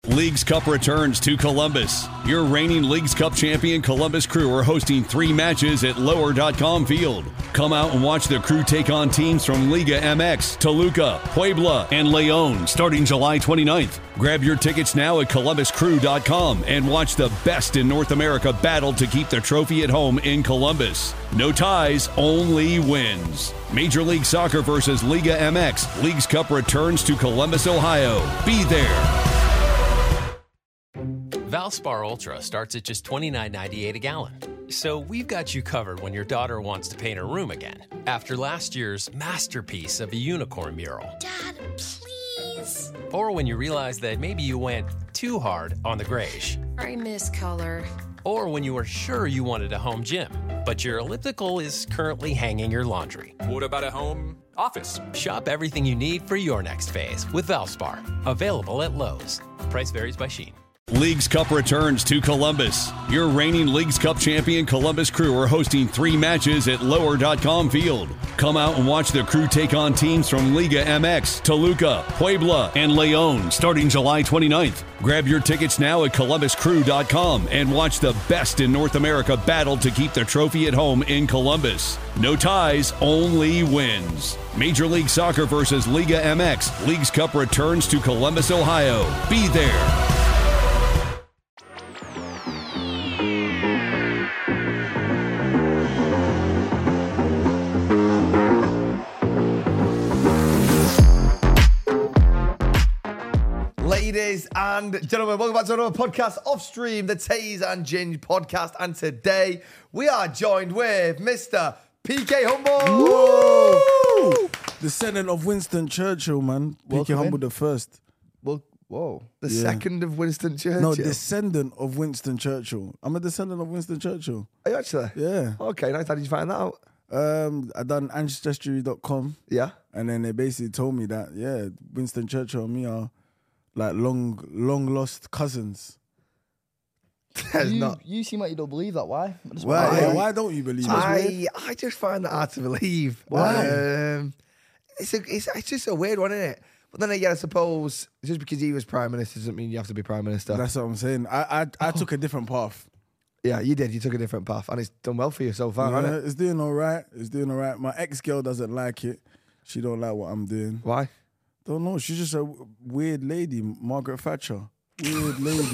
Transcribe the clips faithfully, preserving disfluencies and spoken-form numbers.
Leagues Cup returns to Columbus. Your reigning Leagues Cup champion Columbus Crew are hosting three matches at lower dot com Field. Come out and watch the Crew take on teams from Liga M X, Toluca, Puebla, and Leon starting July twenty-ninth. Grab your tickets now at columbus crew dot com and watch the best in North America battle to keep the trophy at home in Columbus. No ties, only wins. Major League Soccer versus Liga M X. Leagues Cup returns to Columbus, Ohio. Be there. Valspar Ultra starts at just twenty-nine ninety-eight a gallon. So we've got you covered when your daughter wants to paint her room again. After last year's masterpiece of a unicorn mural. Dad, please. Or when you realize that maybe you went too hard on the grayish. I miss color. Or when you were sure you wanted a home gym, but your elliptical is currently hanging your laundry. What about a home office? Shop everything you need for your next phase with Valspar. Available at Lowe's. Price varies by Shein. Leagues Cup returns to Columbus. Your reigning Leagues Cup champion Columbus Crew are hosting three matches at lower dot com Field. Come out and watch the Crew take on teams from Liga M X, Toluca, Puebla, and Leon starting July twenty-ninth. Grab your tickets now at columbus crew dot com and watch the best in North America battle to keep the trophy at home in Columbus. No ties, only wins. Major League Soccer versus Liga M X. Leagues Cup returns to Columbus, Ohio. Be there. Ladies and gentlemen, welcome back to another podcast off stream, the Taze and Ginge podcast. And today we are joined with Mister P K Humble. Woo! Descendant of Winston Churchill, man. P K Humble the first. Well, whoa. The Yeah. second of Winston Churchill. No, descendant of Winston Churchill. I'm a descendant of Winston Churchill. Are you actually? Yeah. Okay, nice. How did you find that out? Um, I done ancestry dot com, Yeah. and then they basically told me that, yeah, Winston Churchill and me are like long, long lost cousins. There's you, not. you seem like you don't believe that. Why? I just Why? wanna- Yeah, why don't you believe it? I, I just find that hard to believe. Why? Um, it's, a, it's, it's just a weird one, isn't it? But then again, I suppose just because he was prime minister doesn't mean you have to be prime minister. That's what I'm saying. I I, I took a different path. Yeah, you did. You took a different path, and it's done well for you so far, Yeah, hasn't it? it's doing all right. It's doing all right. My ex-girl doesn't like it. She don't like what I'm doing. Why? Don't know. She's just a weird lady, Margaret Thatcher. Weird lady.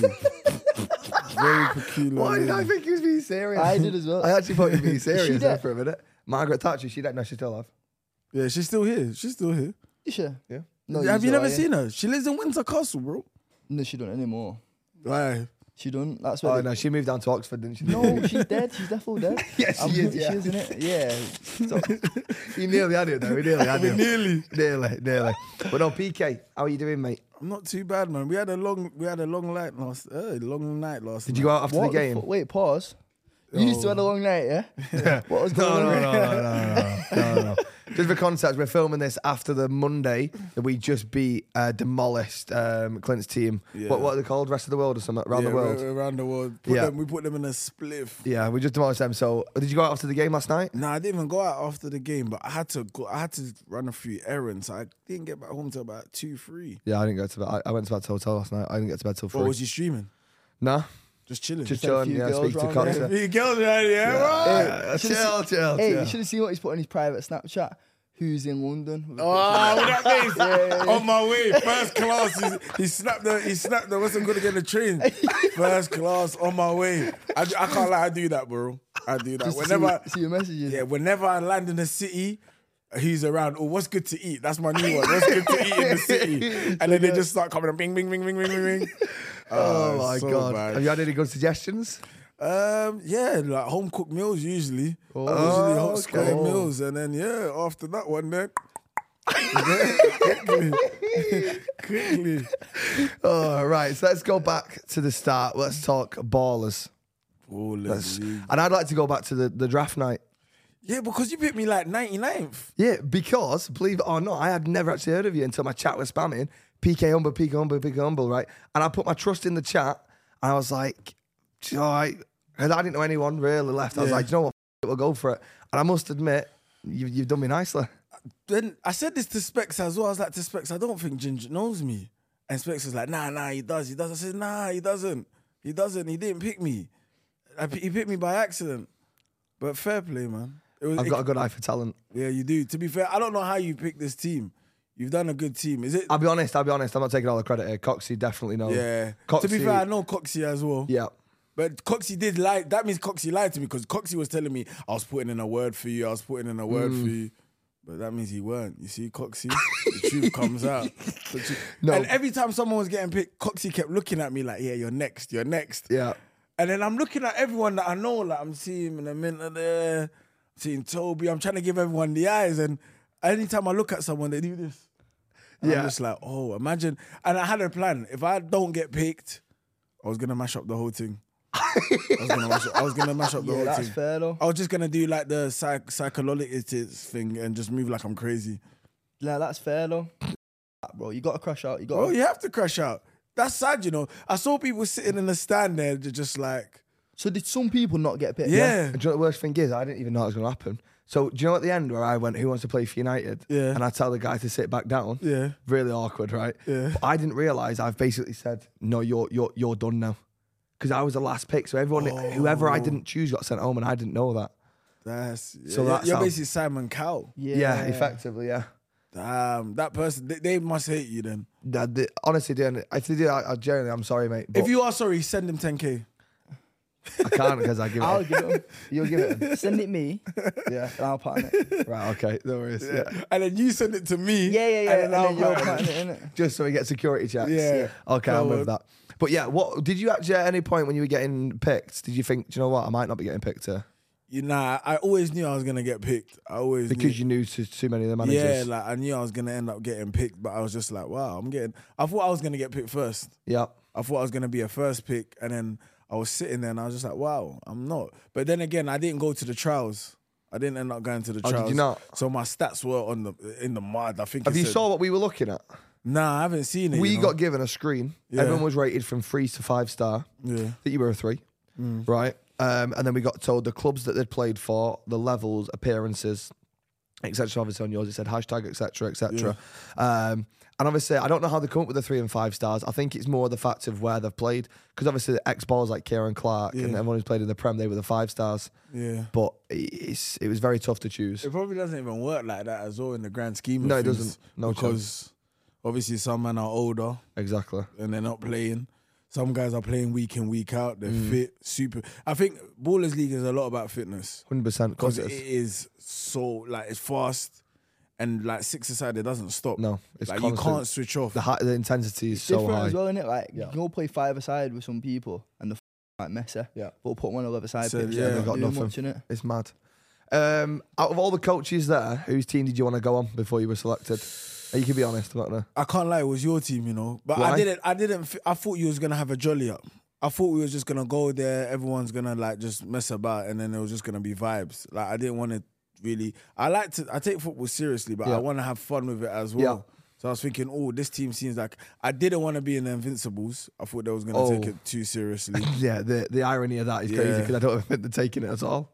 Very peculiar. Why did I lady. think he was being serious? I did as well. I actually thought he was being Is she serious there dead? for a minute. Margaret Thatcher, she died. No, she's still alive. Yeah, she's still here. She's still here. You sure? Yeah. No, Have you still never are, seen her? She lives in Windsor Castle, bro. No, she don't anymore. Why? She don't. That's where. Oh, they- no, she moved down to Oxford, didn't she? No, she's dead. She's definitely dead. Yes, she I'm- is, yeah. She is, innit? Yeah. So, You nearly had it, though. We nearly had it. Nearly. Nearly, nearly. But no, P K, how are you doing, mate? I'm not too bad, man. We had a long, we had a long night last, uh, long night last. Did night. you go out after what the game? fu- wait, pause. You used to have a long night, yeah? What was No, going no, on? no, no, no, no, no, no, no. Just for context, we're filming this after the Monday that we just beat uh, demolished um, Clint's team. Yeah. What, what are they called? Rest of the world or something? Around Yeah, the world? ra- around the world. Put Yeah. them, we put them in a spliff. Yeah, we just demolished them. So, did you go out after the game last night? Nah, I didn't even go out after the game, but I had to go. I had to run a few errands. I didn't get back home till about two, three. Yeah, I didn't go to bed. I, I went to bed to the hotel last night. I didn't get to bed till three. What was you streaming? Nah, Just chilling. just Just a chilling. few Yeah, girls speak to round Costa. there. Three girls right here, Yeah, you should've chill, chill, Hey, chill. you should have seen what he's put on his private Snapchat. Who's in London? with a Oh, that face. Yeah, yeah, yeah. On my way, first class. He, he snapped the. He snapped the. Wasn't gonna get the train. First class on my way. I, I can't lie. I do that, bro. I do that. Just to Whenever, see, see your messages. yeah, whenever I land in the city, he's around. Oh, what's good to eat? That's my new one. What's good to eat in the city? And then they just start coming. Bing, bing, bing, bing, bing, bing, bing. Oh, my so God. bad. Have you had any good suggestions? Um, yeah, like home cooked meals usually. Oh, usually hot okay. square meals, and then yeah, after that one, then quickly, quickly. Oh, right. So let's go back to the start. Let's talk ballers. Oh, Let's, let's, and I'd like to go back to the, the draft night. yeah, because you picked me like ninety-ninth. Yeah, because, believe it or not, I had never actually heard of you until my chat was spamming. P K Humble, P K Humble, P K Humble, right? And I put my trust in the chat, and I was like, all right. And I didn't know anyone really left. I was Yeah. like, you know what? F- we'll go for it. And I must admit, you, you've done me nicely. Then I said this to Specs as well. I was like to Specs, I don't think Ginger knows me. And Specs was like, nah, nah, he does, he does. I said, nah, he doesn't. He doesn't. He didn't pick me. I, he picked me by accident. But fair play, man. It was, I've it, got a good eye for talent. Yeah, you do. To be fair, I don't know how you picked this team. You've done a good team. Is it? I'll be honest, I'll be honest. I'm not taking all the credit here. Coxie definitely knows. Yeah. Coxie, To be fair, I know Coxie as well. Yeah. But Coxie did lie. That means Coxie lied to me because Coxie was telling me I was putting in a word for you. I was putting in a word Mm. for you. But that means he weren't. You see, Coxie, the truth comes out. The truth- No. And every time someone was getting picked, Coxie kept looking at me like, yeah, you're next, you're next. Yeah. And then I'm looking at everyone that I know, like I'm seeing in a minute there, I'm seeing Toby. I'm trying to give everyone the eyes. And anytime I look at someone, they do this. And Yeah. I'm just like, oh, imagine. And I had a plan. If I don't get picked, I was going to mash up the whole thing. I was gonna mash up, I was gonna mash up the Yeah, whole that's thing. fair though. I was just gonna do like the psych- psychological thing and just move like I'm crazy. Yeah, that's fair though. Bro, you gotta crash out. You gotta. Bro, you have to crash out. That's sad, you know. I saw people sitting in the stand there, they're just like, So did some people not get picked? yeah, And do you know what the worst thing is? I didn't even know it was going to happen. So do you know at the end where I went, who wants to play for United? Yeah. And I tell the guy to sit back down. yeah. Really awkward, right? Yeah. But I didn't realise I've basically said, no, you're you're you're done now. Because I was the last pick. So everyone, whoever I didn't choose got sent home and I didn't know that. That's So yeah, that's you're how- basically Simon Cowell. Yeah. Yeah, effectively, yeah. Damn, that person, they, they must hate you then. That, the, honestly, Dan, if they do, I, I genuinely, I'm sorry, mate. But If you are sorry, send him ten K. I can't because I give I'll it. give it. 'em. You'll give it. him. Send it me, Yeah. and I'll put in it. Right. Okay. No worries. Yeah. And then you send it to me. Yeah, yeah, yeah. And And then, then, I'll you're put it. putting it in it. Just so we get security checks. Yeah. Okay, Go I'm with on. that. But yeah, what did you actually at any point when you were getting picked? Did you think, do you know what, I might not be getting picked here You know, I always knew I was gonna get picked. I always knew. because you knew too, too many of the managers? Yeah, like I knew I was gonna end up getting picked, but I was just like, wow, I'm getting. I thought I was gonna get picked first. Yeah. I thought I was gonna be a first pick, and then I was sitting there and I was just like, wow, I'm not. But then again, I didn't go to the trials. I didn't end up going to the Oh, did trials. you not? So my stats were on the in the mud. I think. Have it you said- saw what we were looking at? Nah, I haven't seen it. We you know? got given a screen. Yeah. Everyone was rated from three to five star. Yeah. I think you were a three, right? Um, and then we got told the clubs that they'd played for, the levels, appearances, et cetera. Obviously on yours it said hashtag, et cetera, et cetera. Um, and obviously, I don't know how they come up with the three and five stars. I think it's more the fact of where they've played. Because obviously, the ex-ballers like Kieran Clark and Yeah. everyone who's played in the Prem, they were the five stars. Yeah. But it's, it was very tough to choose. It probably doesn't even work like that as well in the grand scheme of No, it things. doesn't. No because obviously some men are older Exactly. and they're not playing. Some guys are playing week in, week out. They're Mm. fit, super. I think Ballers League is a lot about fitness one hundred percent. because Because it is so like it's fast and like six aside, it doesn't stop. No, it's like you constant. can't switch off. the, high, the intensity is It's so different high. as well, isn't it? Like Yeah. you can go play five aside with some people, and the f- like messy. Yeah. But we'll put one on the other side. So, pitch, yeah, they're they've not got doing nothing. much, innit? It's mad. Um, out of all the coaches there, whose team did you want to go on before you were selected? You can be honest. I'm not gonna. I can't lie, it was your team, you know. But Why? I didn't. I didn't. f- I thought you was gonna have a jolly up. I thought we was just gonna go there. Everyone's gonna like just mess about, and then it was just gonna be vibes. Like I didn't want to really. I like to. I take football seriously, but Yeah. I want to have fun with it as well. Yeah. So I was thinking, oh, this team seems like I didn't want to be in the Invincibles. I thought they was gonna Oh. take it too seriously. Yeah, the the irony of that is crazy Yeah. because I don't think they're taking it at all.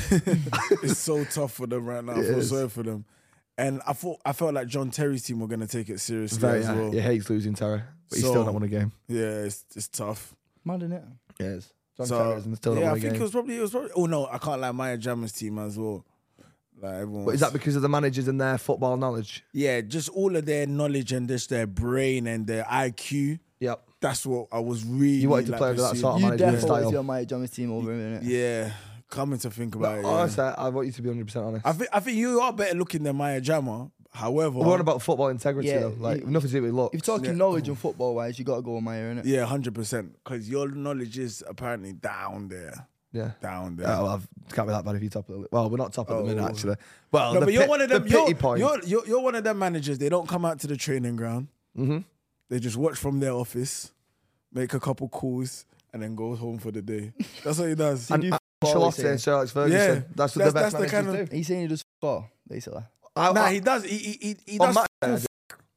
It's so tough for them right now. I It feel is. sorry for them. And I thought I felt like John Terry's team were gonna take it seriously Very, as yeah, well. he hates losing Terry, but he's So- still not won a game. Yeah, it's it's tough. Mad, innit? He is. John So, Terry has still not yeah, won I a think game. it was probably it was probably. Oh no, I can't lie. Maya Jammer's team as well. Like everyone. But is was- that because of the managers and their football knowledge? Yeah, just all of their knowledge and just their brain and their I Q. Yep. That's what I was really. You wanted to like, play under that pursuing. sort of You management definitely style. was your Mike John's team over him, innit? Yeah, coming to think about it. yeah. Honestly, I want you to be one hundred percent honest. I think I think you are better looking than Maya Jammer. However, We're on about football integrity Yeah, though. Like you- nothing to do with looks. If you're talking Yeah. knowledge and football wise, you got to go with Maya, innit? yeah, hundred percent. Because your knowledge is apparently down there, Yeah. down there. Uh, well, I've, can't be that bad if you top of the Well, we're not top at the minute Oh. actually. Well, no, the but you're pit- one of them. The You're, pity point. you're, you're you're one of them managers. They don't come out to the training ground. mm-hmm. They just watch from their office, make a couple calls, and then go home for the day. That's what he does. And do Ancelotti football, and Sir Alex Ferguson. Yeah. That's what That's- the best that's the managers kind of- do. He's saying he does football, basically. I, Nah, I, he does. He he he, he on does. my f- side,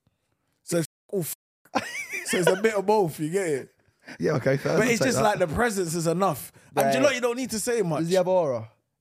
So it's f- all f- so it's a bit of both. You get it. yeah, okay, fair. But I'll it's take just that. like the presence is enough. And Right. you know, you don't need to say much. Does he have aura?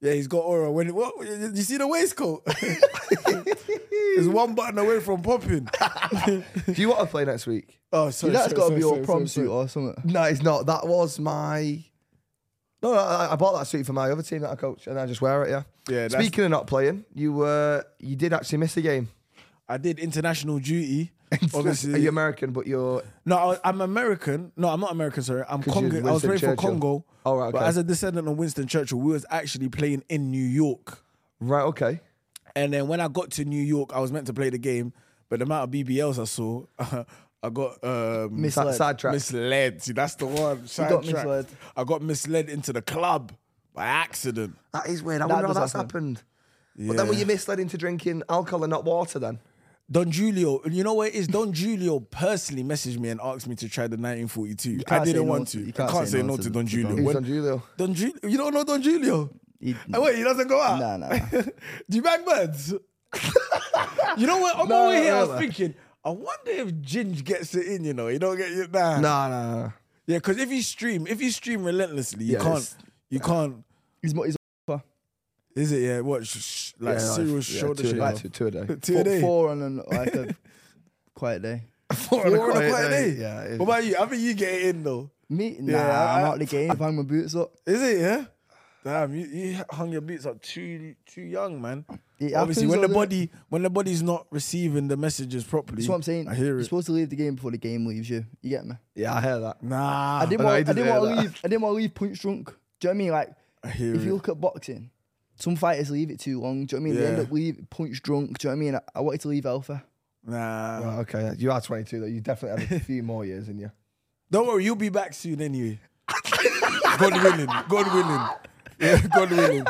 Yeah, he's got aura. When what? You see the waistcoat? It's one button away from popping. Do you want to play next week? Oh, sorry. That's sorry, got to sorry, be your sorry, prom sorry, suit sorry. or something. No, it's not. That was my. No, I, I bought that suit for my other team that I coach, and I just wear it. Yeah. Yeah. That's, Speaking of not playing, you uh, you did actually miss a game. I did international duty. Obviously, Are you American? But you're. no, I- I'm American. No, I'm not American. Sorry, I'm 'Cause Congo. you're I was Winston playing for Churchill. Congo. Oh, right, But okay. as a descendant of Winston Churchill, we was actually playing in New York. Right. Okay. And then when I got to New York, I was meant to play the game, but the amount of B B Ls I saw, I got um, Misled. Sidetracked. misled. See, that's the one. got Sidetracked. misled. I got misled into the club by accident. That is weird. I That wonder how does that's happen. happened. But then were Yeah. you misled into drinking alcohol and not water then? Don Julio, you know what it is? Don Julio personally messaged me and asked me to try the nineteen forty-two. I can't say didn't no want to- to. you I can't can't say say no no to to Don Don Julio. Who's When- Don Julio? Don Julio? You don't know Don Julio? He, Oh, wait, he doesn't go out? nah, nah. Do you bang birds? You know what? On No, my way here, I was really. thinking, I wonder if Ginge gets it in, you know? You don't get it nah. Nah, nah, nah. Yeah, because if you stream, if you stream relentlessly, you Yeah, can't, it's- you can't. He's, mo- he's Is it? Yeah, what? Sh- sh- like Yeah, no, serious yeah, shoulder two, shake. like, two, two a day. Two a four, day. four on an, like a quiet day. Four Four on a quiet day. Yeah. it- What about you? I think you get it in though. Me? Nah, Yeah, I'm I- out the game. If I hang my boots up. Is it? Yeah. Damn, you, you hung your boots up too too young, man. It Obviously, happens when the though, body when the body's not receiving the messages properly, That's what I'm saying. I hear You're it. supposed to leave the game before the game leaves you. You get me? Yeah, I hear that. Nah, I didn't I know want. he I doesn't didn't want hear to that. leave. I didn't want to leave punch drunk. Do you know what I mean? Like, I hear if it. you look at boxing, some fighters leave it too long. Do you know what I mean? They end Yeah. up leave punch drunk. Do you know what I mean? I, I wanted to leave alpha. Nah. Well, okay, you are twenty-two though. You definitely have a few more years in you. Don't worry, you'll be back soon anyway. God willing. God willing. Yeah, God willing.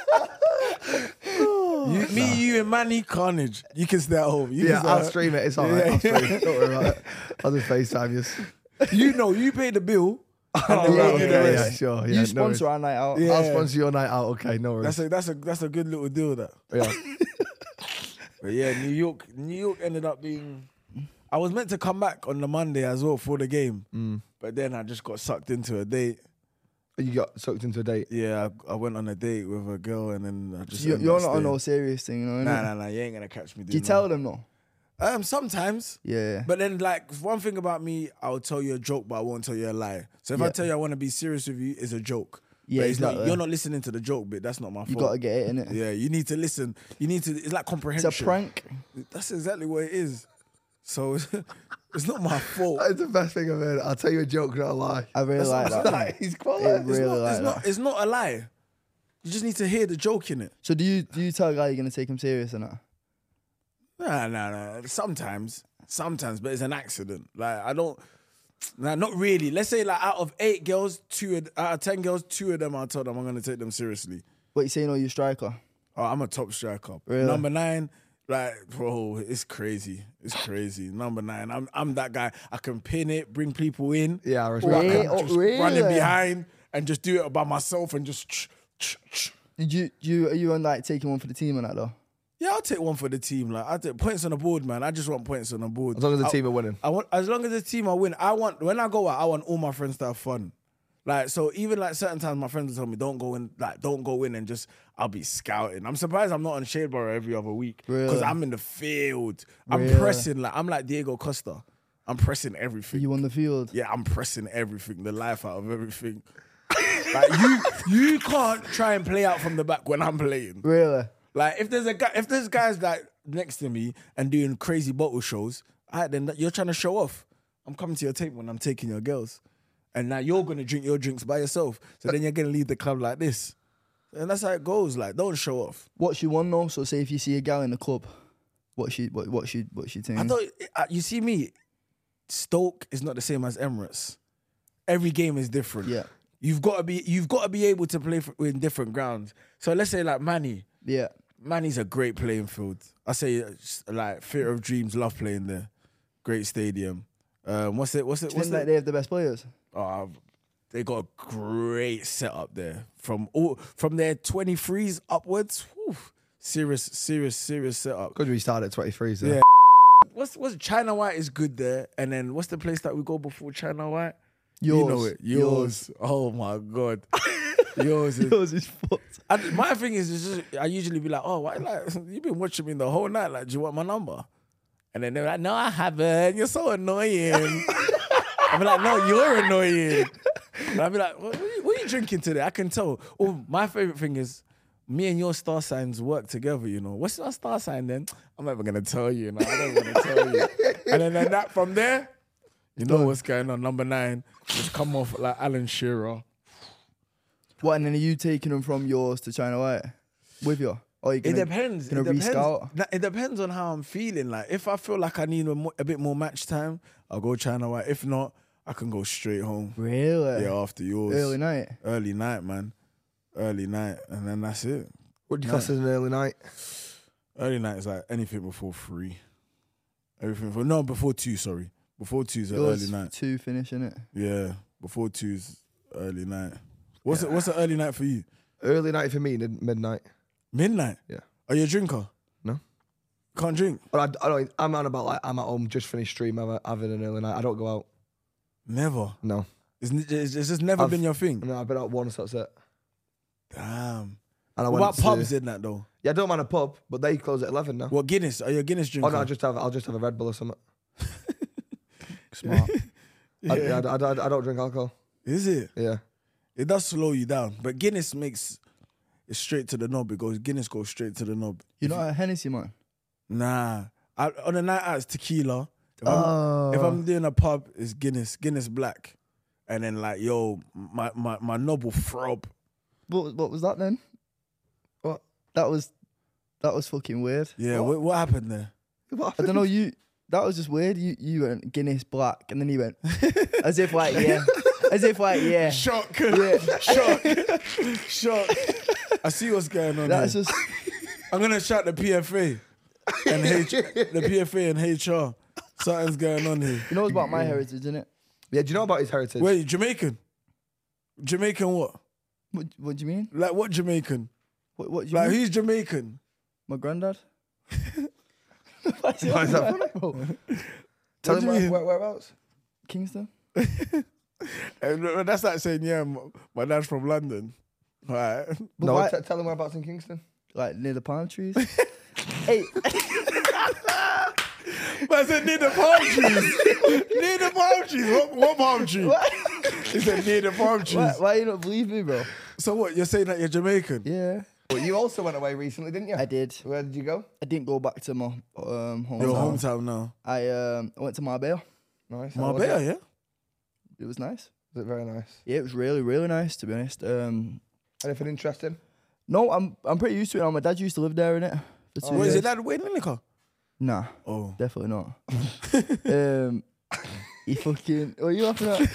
You, me, you, and Manny Carnage. You can stay at home. You Yeah, can stay I'll at- stream it. It's all right. I'll stream it. Don't worry about it. I'll just FaceTime you. You know, you pay the bill. Oh, then right, we'll okay, do the yeah, rest. sure. Yeah, you no sponsor worries. our night out. Yeah. I'll sponsor your night out. Okay, no worries. That's a that's a that's a good little deal. That. yeah. But yeah, New York, New York ended up being. I was meant to come back on the Monday as well for the game, Mm. but then I just got sucked into a date. You got sucked into a date. Yeah, I, I went on a date with a girl, and then I just. So you're, ended you're up not on staying. no serious thing, you know? Nah, innit? nah, nah. You ain't gonna catch me. Do you doing tell that. them no? Um, sometimes. Yeah. But then, like, one thing about me, I'll tell you a joke, but I won't tell you a lie. So if I Yeah. tell you I want to be serious with you, it's a joke. Yeah, But it's not, exactly. you're not listening to the joke bit. That's not my You fault. gotta get it in it. Yeah, you need to listen. You need to. It's like comprehension. It's a prank. That's exactly what it is. So it's not my fault. That's the best thing I've heard. I'll tell you a joke, not a lie. I really like That's that. like, he's quite. It It's really not, like it's that. not. It's not a lie. You just need to hear the joke in it. So do you do you tell a guy you're gonna take him serious or not? Nah, nah, nah. Sometimes, sometimes, but it's an accident. Like I don't. Nah, not really. Let's say like out of eight girls, two of, out of ten girls, two of them I told them I'm gonna take them seriously. What you saying? Oh, you striker? Oh, I'm a top striker. Really? Number nine, like bro, it's crazy. It's crazy. Number nine, I'm I'm that guy. I can pin it, bring people in. Yeah, I or respect I Really? can Oh, just really? run in behind and just do it by myself and just. Ch- ch- ch- Did you do you are you on like taking one for the team and that though? Yeah, I'll take one for the team. Like I take points on the board, man. I just want points on the board. As long as the I- team are winning. I want as long as the team are win. I want when I go out, I want all my friends to have fun. Like so, even like certain times, my friends will tell me, "Don't go in, like don't go in and just." I'll be scouting. I'm surprised I'm not on Shadeborough every other week because Really? I'm in the field. I'm Really? pressing like I'm like Diego Costa. I'm pressing everything. You on the field? Yeah, I'm pressing everything, the life out of everything. Like you, you can't try and play out from the back when I'm playing. Really? Like if there's a guy, if there's guys like next to me and doing crazy bottle shows, all right, then that- you're trying to show off. I'm coming to your table when I'm taking your girls, and now you're gonna drink your drinks by yourself. So then you're gonna leave the club like this, and that's how it goes. Like don't show off. What's your one though? So say if you see a gal in the club, what's she what what's she what's she I saying? thought uh, you see me. Stoke is not the same as Emirates. Every game is different. Yeah. You've got to be you've got to be able to play for, in different grounds. So let's say like Manny. Yeah. Manny's a great playing field. I say uh, just, like Theatre of Dreams, love playing there. Great stadium. Um, what's it? What's it? Do you What's think that it? they have the best players? Oh, they got a great setup there. From all from their twenty-threes upwards. Whew, serious, serious, serious setup. Good we started at twenty-three. So. Yeah. What's what's China White is good there, and then what's the place that we go before China White? Yours. You know it. Yours. Oh my god. Yours is. Yours is fucked. And my thing is, is just, I usually be like, oh, why, like, you've been watching me the whole night. Like, do you want my number? And then they're like, no, I haven't. You're so annoying. I'll be like, no, you're annoying. And I'll be like, what, what, are you, what are you drinking today? I can tell. Oh, my favorite thing is, me and your star signs work together, you know. What's your star sign then? I'm never going to tell you, you know. I don't want to tell you. And then, then that from there, you know what's going on. Number nine, just come off like Alan Shearer. What, and then are you taking them from yours to China White with you? Or are you gonna, It depends. Gonna it depends. rescout? Nah, It depends on how I'm feeling. Like, if I feel like I need a, mo- a bit more match time, I'll go China White. If not, I can go straight home. Really? Yeah, after yours. Early night? Early night, man. Early night, and then that's it. What do you class as an early night? Early night is like anything before three. Everything before no, before two. Sorry, before two is an Yours early night. two finish, innit? Yeah, before two is early night. What's it? What's an early night for you? Early night for me, mid- midnight. Midnight. Yeah. Are you a drinker? No. Can't drink. But I, I don't. I'm on about like I'm at home, just finished stream, having, having an early night. I don't go out. Never. No. It's, it's, it's just never I've- been your thing. No, I've been out once. That's it. Damn. And I What went about to- pubs in that though? Yeah, I don't mind a pub, but they close at eleven now. What Guinness? Are you a Guinness drinker? Oh no, I just have. I'll just have a Red Bull or something. Smart. I, yeah, I, I, I don't drink alcohol. Is it? Yeah. It does slow you down, but Guinness makes it straight to the knob. It goes Guinness goes straight to the knob. You're not a Hennessy, man? Nah, I, on a night out it's tequila. If I'm, Oh. if I'm doing a pub, it's Guinness, Guinness Black, and then like yo, my my my knob will throb. What, what was that then? What? That was, that was fucking weird. Yeah, What? what, what happened there? What I don't know, you, that was just weird. You you went Guinness Black and then you went, as if like, yeah. As if like, yeah. Shock, Yeah. shock, shock. I see what's going on. That's here. just, I'm gonna shout the P F A and H, the P F A and H R. Something's going on here. you know it's about my heritage, isn't it? Yeah, do you know about his heritage? Wait, Jamaican? Jamaican what? What, what do you mean? Like what Jamaican? What, what do you Like mean? who's Jamaican? My granddad. Why is that funny? Bro? Tell What him do you where, mean? where, whereabouts. Kingston. And that's like saying, yeah, m- my dad's from London. Right. No, why- t- tell him whereabouts in Kingston. Like near the palm trees. Hey, But I said near the palm trees. Near the palm trees. What, what palm tree? what? He said near the palm trees. why, why you not believe me, bro? So what, you're saying that you're Jamaican? Yeah, Well, you also went away recently, didn't you? I did. Where did you go? I didn't go back to my um, home. Your hometown now. I um, I went to Marbella. Nice. How was Marbella, it? yeah? It was nice. Was it very nice? Yeah, it was really, really nice, to be honest. Um, Anything interesting? no, I'm I'm pretty used to it now. My dad used to live there, innit? For two What is years. it, that Wayne Lineker? Nah, Oh. definitely not. um, he fucking. What are you laughing at?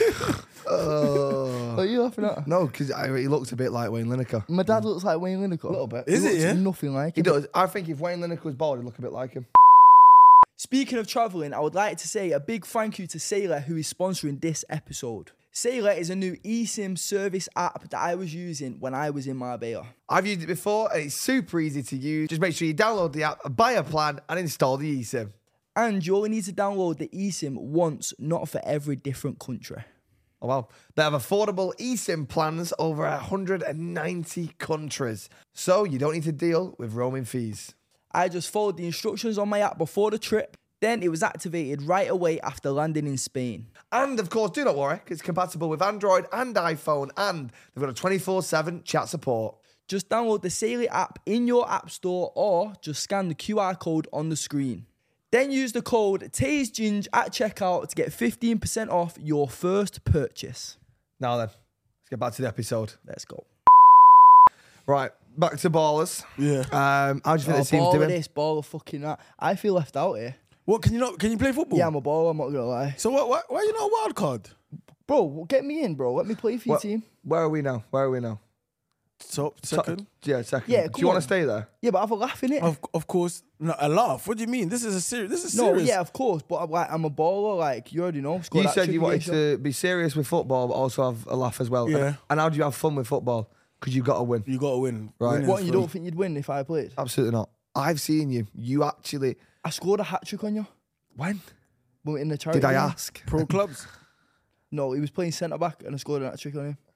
Oh. What are you laughing at? No, because he looks a bit like Wayne Lineker. My dad looks like Wayne Lineker. A little bit. Is he it, looks yeah? nothing like He him. does. I think if Wayne Lineker was bald, he'd look a bit like him. Speaking of travelling, I would like to say a big thank you to Sailor, who is sponsoring this episode. Sailor is a new eSIM service app that I was using when I was in Marbella. I've used it before, and it's super easy to use. Just make sure you download the app, buy a plan, and install the eSIM. And you only need to download the eSIM once, not for every different country. Oh, wow. They have affordable eSIM plans over one hundred ninety countries. So you don't need to deal with roaming fees. I just followed the instructions on my app before the trip. Then it was activated right away after landing in Spain. And of course, do not worry, 'cause it's compatible with Android and iPhone, and they've got a twenty-four seven chat support. Just download the Sailor app in your app store or just scan the Q R code on the screen. Then use the code TASEGING at checkout to get fifteen percent off your first purchase. Now then, let's get back to the episode. Let's go. Right, back to ballers. Yeah. Um, how do you think Oh, the team's ball of doing? this, ball of fucking that. I feel left out here. What, can you not, can you play football? Yeah, I'm a baller, I'm not gonna lie. So what, why, why are you not a wild card? Bro, get me in, bro. Let me play for your What- team. Where are we now? Where are we now? Top, second? Yeah, second. Yeah, Do come you want on. to stay there? Yeah, but have a laugh in it. Of, of course. No, a laugh. What do you mean? This is a serious, this is No, serious. yeah, of course. But I'm like, I'm a baller. Like you already know. Scored You that said you trick wanted against you. to be serious with football, but also have a laugh as well. Yeah. And, and how do you have fun with football? Because you've got to win. You got to win. Right. Winning What? is You free. don't think you'd win if I played? Absolutely not. I've seen you. You actually. I scored a hat trick on you. When? When in the charity Did I game. ask? Pro clubs? No, he was playing centre back and I scored a hat trick on him.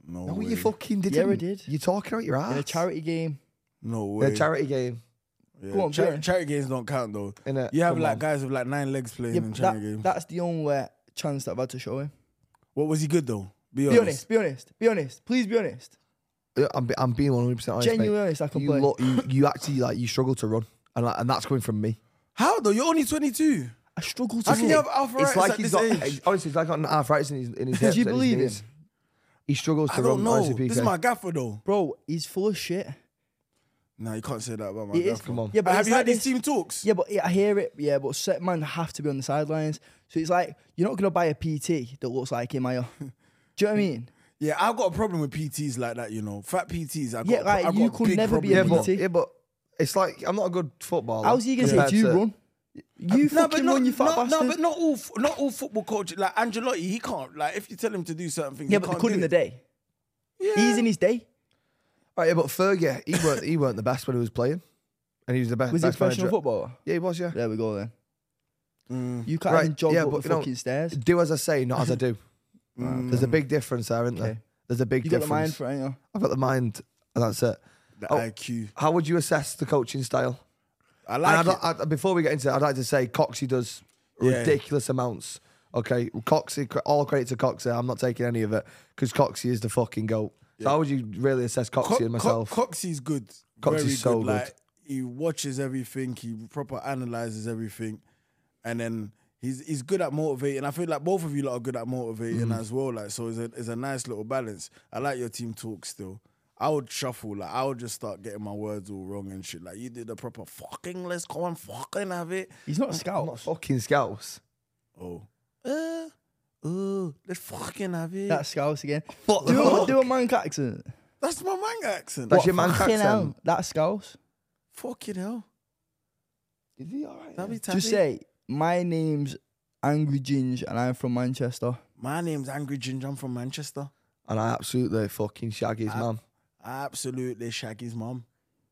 No, No, way. you fucking didn't. Yeah, I did. You're talking out your ass. In a charity game. No In way. a charity game. Yeah. Go on, Char- Barry. charity games don't count though. Innit? You have Come like on. guys with like nine legs playing Yeah, in but charity that, games. that's the only uh, chance that I've had to show him. What was he good though? Be Be honest. honest, be honest, be honest. Please be honest. Yeah, I'm, be- I'm being one hundred percent honest. Genuinely mate. honest, I can you, play. lo- you, you actually like you struggle to run, and like, and that's coming from me. How though? You're only twenty-two. I struggle to How can you run. have arthritis It's like at he's this got age? honestly, it's like got an arthritis in his in his Do hips you and his believe knees. him? He struggles to I don't run. know. honestly, This P K. is my gaffer though. Bro, he's full of shit. Nah, you can't say that about my It gaffer. is. Come on. Yeah, but have it's you like had these this- team talks? Yeah, but yeah, I hear it. Yeah, but set man have to be on the sidelines. So it's like you're not gonna buy a P T that looks like him, are you? Do you know what I mean? Yeah, I've got a problem with P Ts like that, you know. Fat P Ts. I got, Yeah, like, I got you a could big never be problem a Yeah, with but P T. yeah, but it's like I'm not a good footballer. How's he gonna compared say, "Do you to- run"? You fucking not, run, you fat not, bastard. No, but not all, f- not all football coaches. Like Ancelotti, he can't. Like if you tell him to do certain things, yeah, he but they can't could do in the it. day. Yeah. He's in his day. Right, yeah, but Fergie, he weren't he weren't the best when he was playing, and he was the best. Was he a best professional manager. footballer? Yeah, he was. Yeah. There we go then. Mm. You can't Right, even jog yeah, up but the you know, fucking stairs. Do as I say, not as I do. There's a big difference there, isn't there? Okay. There's a big You got difference. the mind for it, ain't you? I've got the mind, and that's it. The Oh. I Q. How would you assess the coaching style? I And like I'd, it. I'd, before we get into it, I'd like to say Coxie does Yeah. ridiculous amounts. Okay, Coxie, all credit to Coxie. I'm not taking any of it because Coxie is the fucking goat. So how would you really assess Coxie Co- and myself? Co- Coxie's good. Coxie's Very so good. good. Like he watches everything. He proper analyzes everything, and then he's he's good at motivating. I feel like both of you lot are good at motivating Mm. as well. Like so, it's a it's a nice little balance. I like your team talk still. I would shuffle. Like I would just start getting my words all wrong and shit. Like you did the proper fucking. Let's go and fucking have it. He's not a I'm scout. not fucking scouts. Oh. Uh. Oh. Let's fucking have it. That's scouts again. What the Do a, fuck? do a mank accent. That's my manga accent. That's What? your man Fucking accent. hell. That's scouts. Fucking hell. Is he alright? Tabby, Just tabby. say, my name's Angry Ginge and I'm from Manchester. My name's Angry Ginger. I'm from Manchester. And I absolutely fucking shag his I- man. Absolutely Shaggy's mum.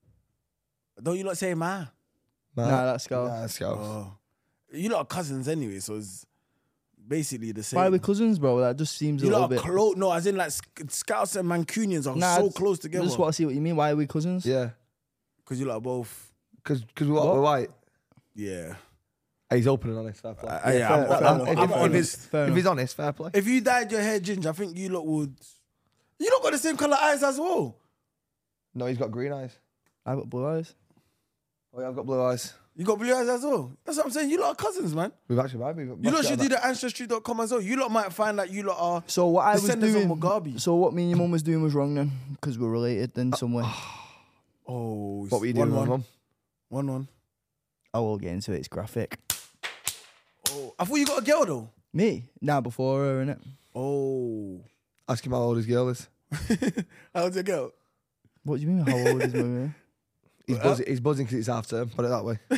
Don't you lot say ma? Man. Nah, that's scouts. Nah, that's scouts. Oh. You lot are cousins anyway, so it's basically the same. Why are we cousins, bro? That just seems you a little lot are bit. close. No, as in like sc- Scouts and Mancunians are Nah, so it's- close I together. just want to see what you mean. Why are we cousins? Yeah, Because you lot are both. because because what, What? we're white. Yeah. He's open and honest. Fair play. I, yeah, fair- I'm, fair I'm- enough. I'm Fair honest. Fair if enough. he's honest, fair play. If you dyed your hair ginger, I think you lot would. You lot got the same colour eyes as well. No, he's got green eyes. I've got blue eyes. Oh yeah, I've got blue eyes. You got blue eyes as well. That's what I'm saying. You lot are cousins, man. We've actually might be. You lot should do the ancestry dot com as well. You lot might find that you lot are. So what I was Descendants of doing. Mugabe. So what me and your mum was doing was wrong then, because we're related in some way. Oh, What were you one, doing, with one, mum? one, one. I will get into it. It's graphic. Oh, I thought you got a girl though. Me? Nah, before her, innit? Oh, Ask him how old his girl is. how's your girl? What do you mean? How old is my He's buzzing. He's buzzing because it's half term. Put it that way.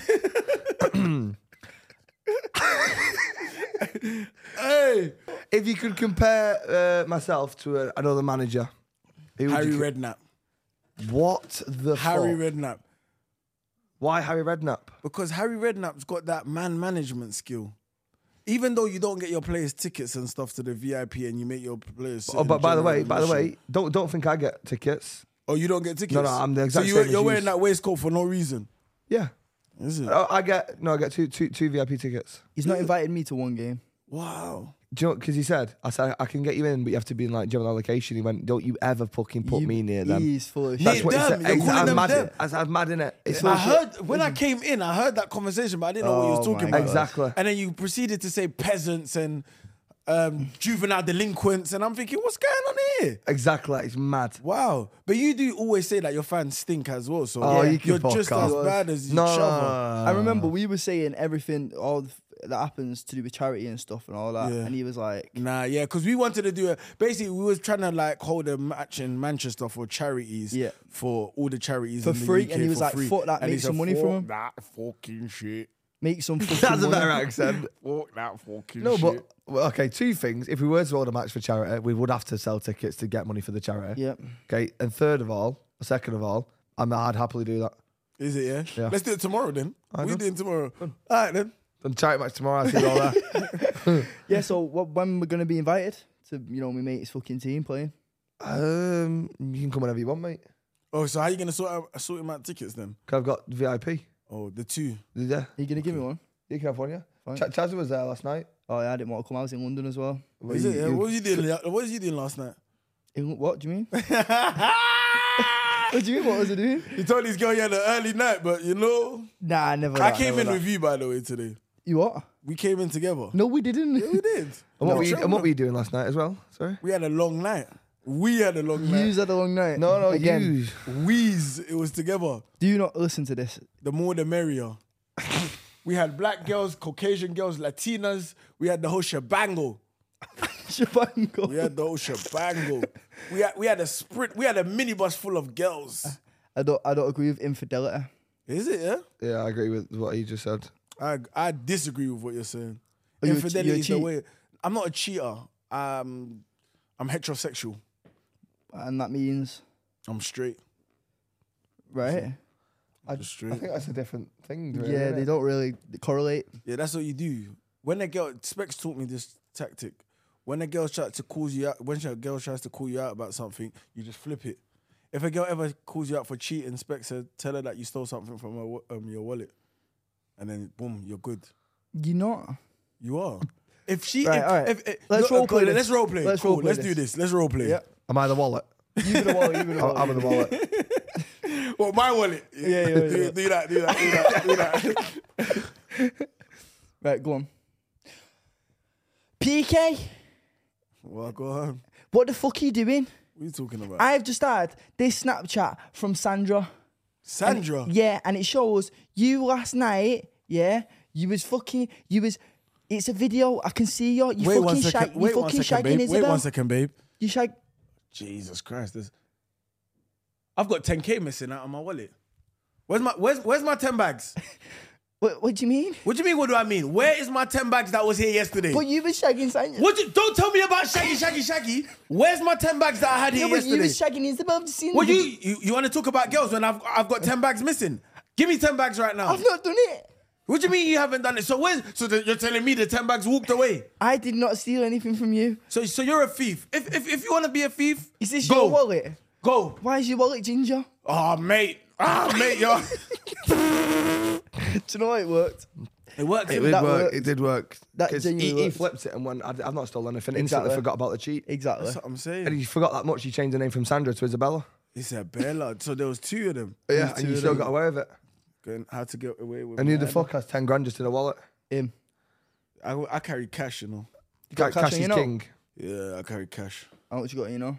Hey, If you could compare uh, myself to a, another manager, who would Harry you co- Redknapp. What the Harry fuck? Redknapp. Why Harry Redknapp? Because Harry Redknapp's got that man management skill. Even though you don't get your players tickets and stuff to the V I P and you make your players. sit Oh, in but by the general way, by the admission. way, don't don't think I get tickets. Oh, you don't get tickets? No, no, I'm the exact So you, same as you're you. wearing that waistcoat for no reason, Yeah, is it? I, I get no, I get two two two V I P tickets. He's not invited me to one game. Wow. Do you know? Because he said, I said I can get you in, but you have to be in like general allocation. He went, don't you ever fucking put You- me near them. He's full of Near shit. That's what he them? said. You're Ex- calling I'm them mad. them? In, I'm mad in it. It's I so- heard when I came in, I heard that conversation, but I didn't know what he was Oh talking my about. God. Exactly. And then you proceeded to say peasants and um, juvenile delinquents, and I'm thinking, what's going on here? Exactly. It's mad. Wow. But you do always say that your fans stink as well, so Oh, you you're can fuck just off. as bad as each No, other. I remember we were saying everything, all th- that happens to do with charity and stuff and all that, Yeah. and he was like, Nah, yeah, because we wanted to do a basically we was trying to like hold a match in Manchester for charities, Yeah. for all the charities For in the free, U K and he was for like, free. "Fuck that, And make he some said, money from "Fuck him." That fucking shit. make some fucking That's a money. better accent. Fuck that fucking No, shit. but well, okay. Two things. If we were to hold a match for charity, we would have to sell tickets to get money for the charity. Yep. Okay. And third of all, second of all, I'm, I'd happily do that. Is it yeah? Yeah. Let's do it tomorrow then. I we know. doing tomorrow. All right then. And charity match tomorrow. I see you all there. Yeah, so what, when we're going to be invited to, you know, my mate's fucking team playing? Um, you can come whenever you want, mate. Oh, so how you gonna sort out sort him out tickets then? 'Cause I've got V I P. Oh, the two. Yeah, Are you gonna give me one? you can have one, yeah. Fine. Ch- Chazza was there last night. Oh yeah, I didn't want to come. I was in London as well. Well, Is you- it? Yeah, you- what was you doing? What was you doing last night? In, what do you mean? What do you mean? What was I doing? He told his girl he had an early night, but you know, Nah, I never. I that, came never in that. with you by the way today. You what? We came in together. No, we didn't. Yeah, we did. And what, No, were you, chill, and what no. were you doing last night as well? Sorry. We had a long night. We had a long night. You's had a long night. No, no, Again, you. We's, it was together. do you not listen to this? The more the merrier. We had black girls, Caucasian girls, Latinas. We had the whole shebango. Shabango. We had the whole shebango. We had we had a sprint. We had a minibus full of girls. I don't. I don't agree with infidelity. Is it? Yeah. Yeah, I agree with what he just said. I I disagree with what you're saying. Oh, you're a che- Infidelity you're a is the cheat? way. I'm not a cheater. Um, I'm heterosexual. And that means, I'm straight. right? I, Just straight. I think that's a different thing. Really, Yeah, innit? they don't really correlate. Yeah, that's what you do. When a girl, Specs taught me this tactic. When a girl tries to call you out, when a girl tries to call you out about something, you just flip it. If a girl ever calls you out for cheating, Specs said, tell her that you stole something from her, wa- um, your wallet, and then boom, you're good. You not? You are. If she, Right, if, all right. if, if, Let's look, role play cool, this. Let's role play. Let's Cool, role play Let's this. do this. Let's role play. Yeah. Am I the wallet? You be the wallet. You be the wallet. I'm the wallet. Well, my wallet. Yeah, yeah, do, yeah. do that. Do that. Do that. Do that. Right, go on. P K, Well, go on. what the fuck are you doing? What are you talking about? I've just had this Snapchat from Sandra. Sandra. Yeah, and it shows you last night. Yeah, you was fucking. You was. It's a video. I can see you. You Wait fucking one second. shag. You Wait one fucking second, shagging babe. Isabel. Wait one second, babe. You shag. Jesus Christ, this. I've got ten K missing out of my wallet. Where's my Where's Where's my ten bags? What, what do you mean? What do you mean? What do I mean? Where is my ten bags that was here yesterday? But you was shagging Sandra. What? You, don't tell me about Shaggy, Shaggy, Shaggy. Where's my ten bags that I had here No, but you yesterday? was shagging Isabel. I've seen What the you video. you, you want to talk about girls when I've I've got ten bags missing? Give me ten bags right now. I've not done it. What do you mean you haven't done it? So where's so the, you're telling me the ten bags walked away? I did not steal anything from you. So so you're a thief. If if if you want to be a thief, Is this go. your wallet? Go. Why is your wallet ginger? Oh mate. Ah mate, yo. Do you know how it worked? It works. It innit? did That work. worked. It did work. That 'Cause genuinely he, he worked. flipped it and went, "I've I've not stolen anything." Exactly. Instantly forgot about the cheat. Exactly. That's what I'm saying. And he forgot that much. He changed the name from Sandra to Isabella. He said Bella. So there was two of them. Yeah, Two and you of still them got away with it. going how to get away with. And who the murder. fuck has ten grand just in a wallet? Him. I, I carry cash, you know. You got Ca- cash Cash on is you now? king. Yeah, I carry cash. How much you got, you know?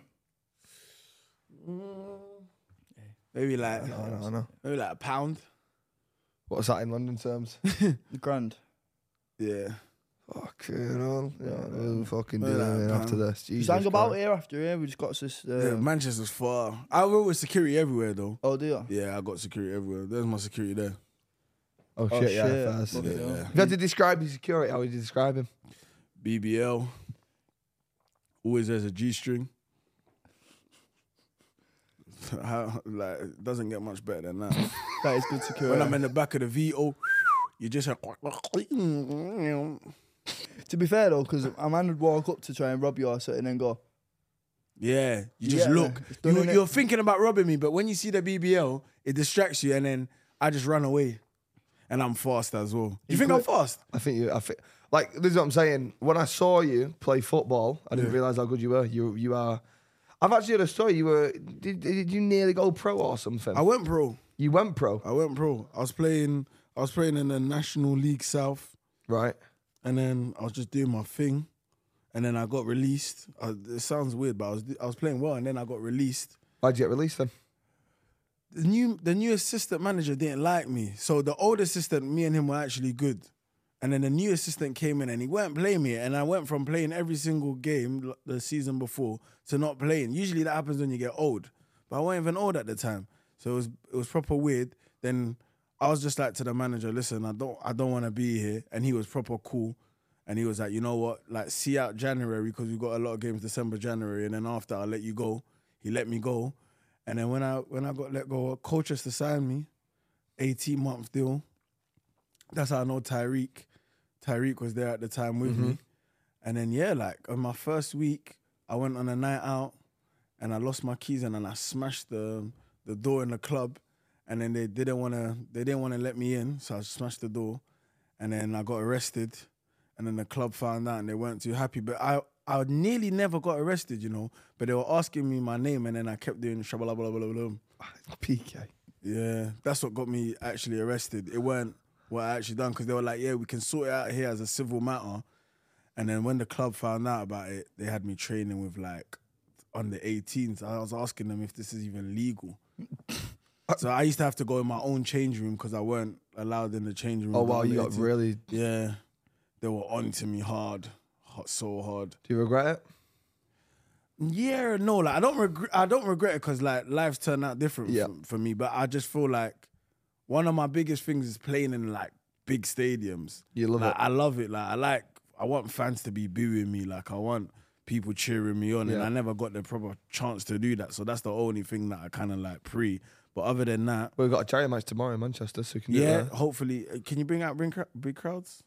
Maybe like I know, I know. maybe like a pound. What's that in London terms? The grand. Yeah. Fucking hell. Yeah, we'll fucking do Well, it uh, after this. You Jesus sang about Christ. here after here. We just got this. Uh, yeah, Manchester's far. I roll with security everywhere though. oh, do you? Yeah, I got security everywhere. There's my security there. Oh, Oh, shit, yeah. shit. Fast. Bloody If hell. Yeah. you had to describe his security, how would you describe him? B B L. Always has a G string. How, like it doesn't get much better than that. That is good security. When I'm in the back of the V O, you just have. To be fair though, because a man would walk up to try and rob you or something and go, Yeah, you just Yeah, look. it's done, You, innit? you're thinking about robbing me, but when you see the B B L, it distracts you, and then I just run away. And I'm fast as well. You think I'm fast? I think you. I think like this is what I'm saying. When I saw you play football, I didn't Yeah. realize how good you were. You you are. I've actually heard a story. You were. Did, did you nearly go pro or something? I went pro. you went pro, I went pro. I was playing. I was playing in the National League South, right? and then I was just doing my thing, and then I got released. Uh, it sounds weird, but I was I was playing well, and then I got released. Why'd you get released then? The new the new assistant manager didn't like me, so the old assistant, me and him were actually good, and then the new assistant came in and he weren't playing me, and I went from playing every single game l- the season before to not playing. Usually that happens when you get old, but I wasn't even old at the time, so it was it was proper weird. Then I was just like to the manager, listen, I don't I don't want to be here, and he was proper cool, and he was like, you know what, like see out January because we got a lot of games December, January, and then after I'll let you go. He let me go. And then when I when I got let go, Colchester signed me, eighteen month deal. That's how I know Tyreek. Tyreek was there at the time with me. And then yeah, like on my first week, I went on a night out, and I lost my keys, and then I smashed the the door in the club, and then they didn't want to they didn't want to let me in, so I smashed the door, and then I got arrested, and then the club found out and they weren't too happy. But I I nearly never got arrested, you know. But they were asking me my name, and then I kept doing shabba blah blah blah blah. P K. Yeah, that's what got me actually arrested. It weren't what I actually done, because they were like, yeah, we can sort it out here as a civil matter. And then when the club found out about it, they had me training with like under eighteens. I was asking them if this is even legal. So I used to have to go in my own change room because I weren't allowed in the change room. Oh wow, you got really. Yeah, they were on to me hard, hot, so hard. Do you regret it? Yeah, no, like I don't regret. I don't regret it because like life's turned out different Yeah. for, for me. But I just feel like one of my biggest things is playing in like big stadiums. You love like, it. I love it. Like I like. I want fans to be booing me. Like I want people cheering me on, and Yeah. I never got the proper chance to do that. So that's the only thing that I kind of like pre. But other than that, We've got a charity match tomorrow in Manchester, so we can do yeah, that. hopefully, uh, can you bring out big, big crowds?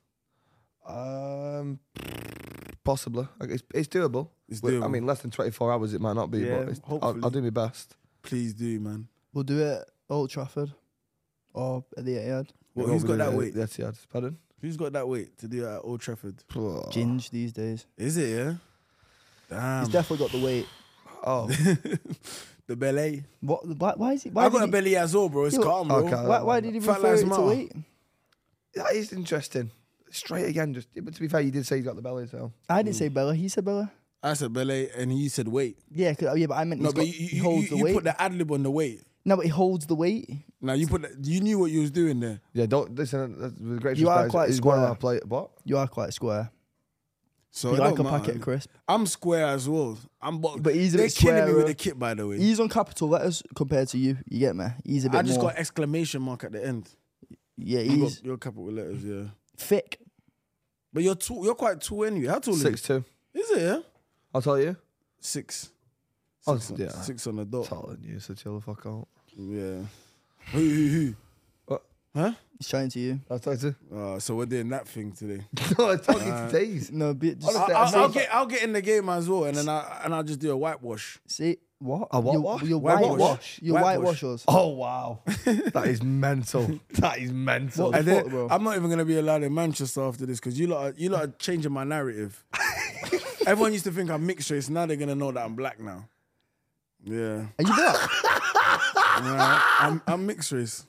Um, possibly. Like, It's, it's doable. It's Well, I doable. mean, less than twenty-four hours it might not be, Yeah, but it's, I'll, hopefully. I'll do my best. Please do, man. We'll do it at Old Trafford or at the Etihad. Well, We're who's not got gonna that do it weight? at the Etihad. Pardon? Who's got that weight to do it at Old Trafford? Ginge these days. Is it? Yeah. Damn. He's definitely got the weight. Oh, The belly. What? Why, why is he? Why I got did a he, belly as well, bro. It's Yo, calm, bro. okay. why, why did he Fat refer Lives it to Matter. weight? that is interesting. Straight again, just. But to be fair, you did say you got the belly, so. I didn't say Bella. He said Bella. I said belly, and he said weight. Yeah, 'cause- oh, yeah, but I meant No, he's but got, you, he you, holds you, the you weight. put the ad lib on the weight. No, but he holds the weight. Now you put. The, you knew what you was doing there. Yeah, don't listen. That's with great You are respect, quite he's one of square. our play. What? You are quite square. So You it like don't a packet matter. of crisp. I'm square as well. I'm bo- But he's a they're bit killing me squarer. with the kit, by the way. He's on capital letters compared to you. You get me? He's a bit I just more. got exclamation mark at the end. yeah, You he's got your capital letters, yeah. thick. But you're tall. You're quite tall anyway. How tall are you? Six two. Is it? Yeah. I'll tell you. Six. Oh, Six, on, yeah. six on the dot. Taller than you, so chill the fuck out. Yeah. Who? Who? Who? What? Huh? He's trying to you. I'll tell you. Uh, so we're doing that thing today. No, I'm talking to Days. No, but just Honestly, I'll, I'm I'll, I'll saying- get. I'll get in the game as well, and then I and I'll just do a whitewash. see what? A what You, wash? you Whitewash. whitewash. You Whitewash. whitewash us. Oh wow, that is mental. That is mental. What And the then, fuck, bro? I'm not even gonna be allowed in Manchester after this because you lot, are, you lot are changing my narrative. Everyone used to think I'm mixed race. Now they're gonna know that I'm black now. Yeah, Are you black? Nah, I'm, I'm mixed race.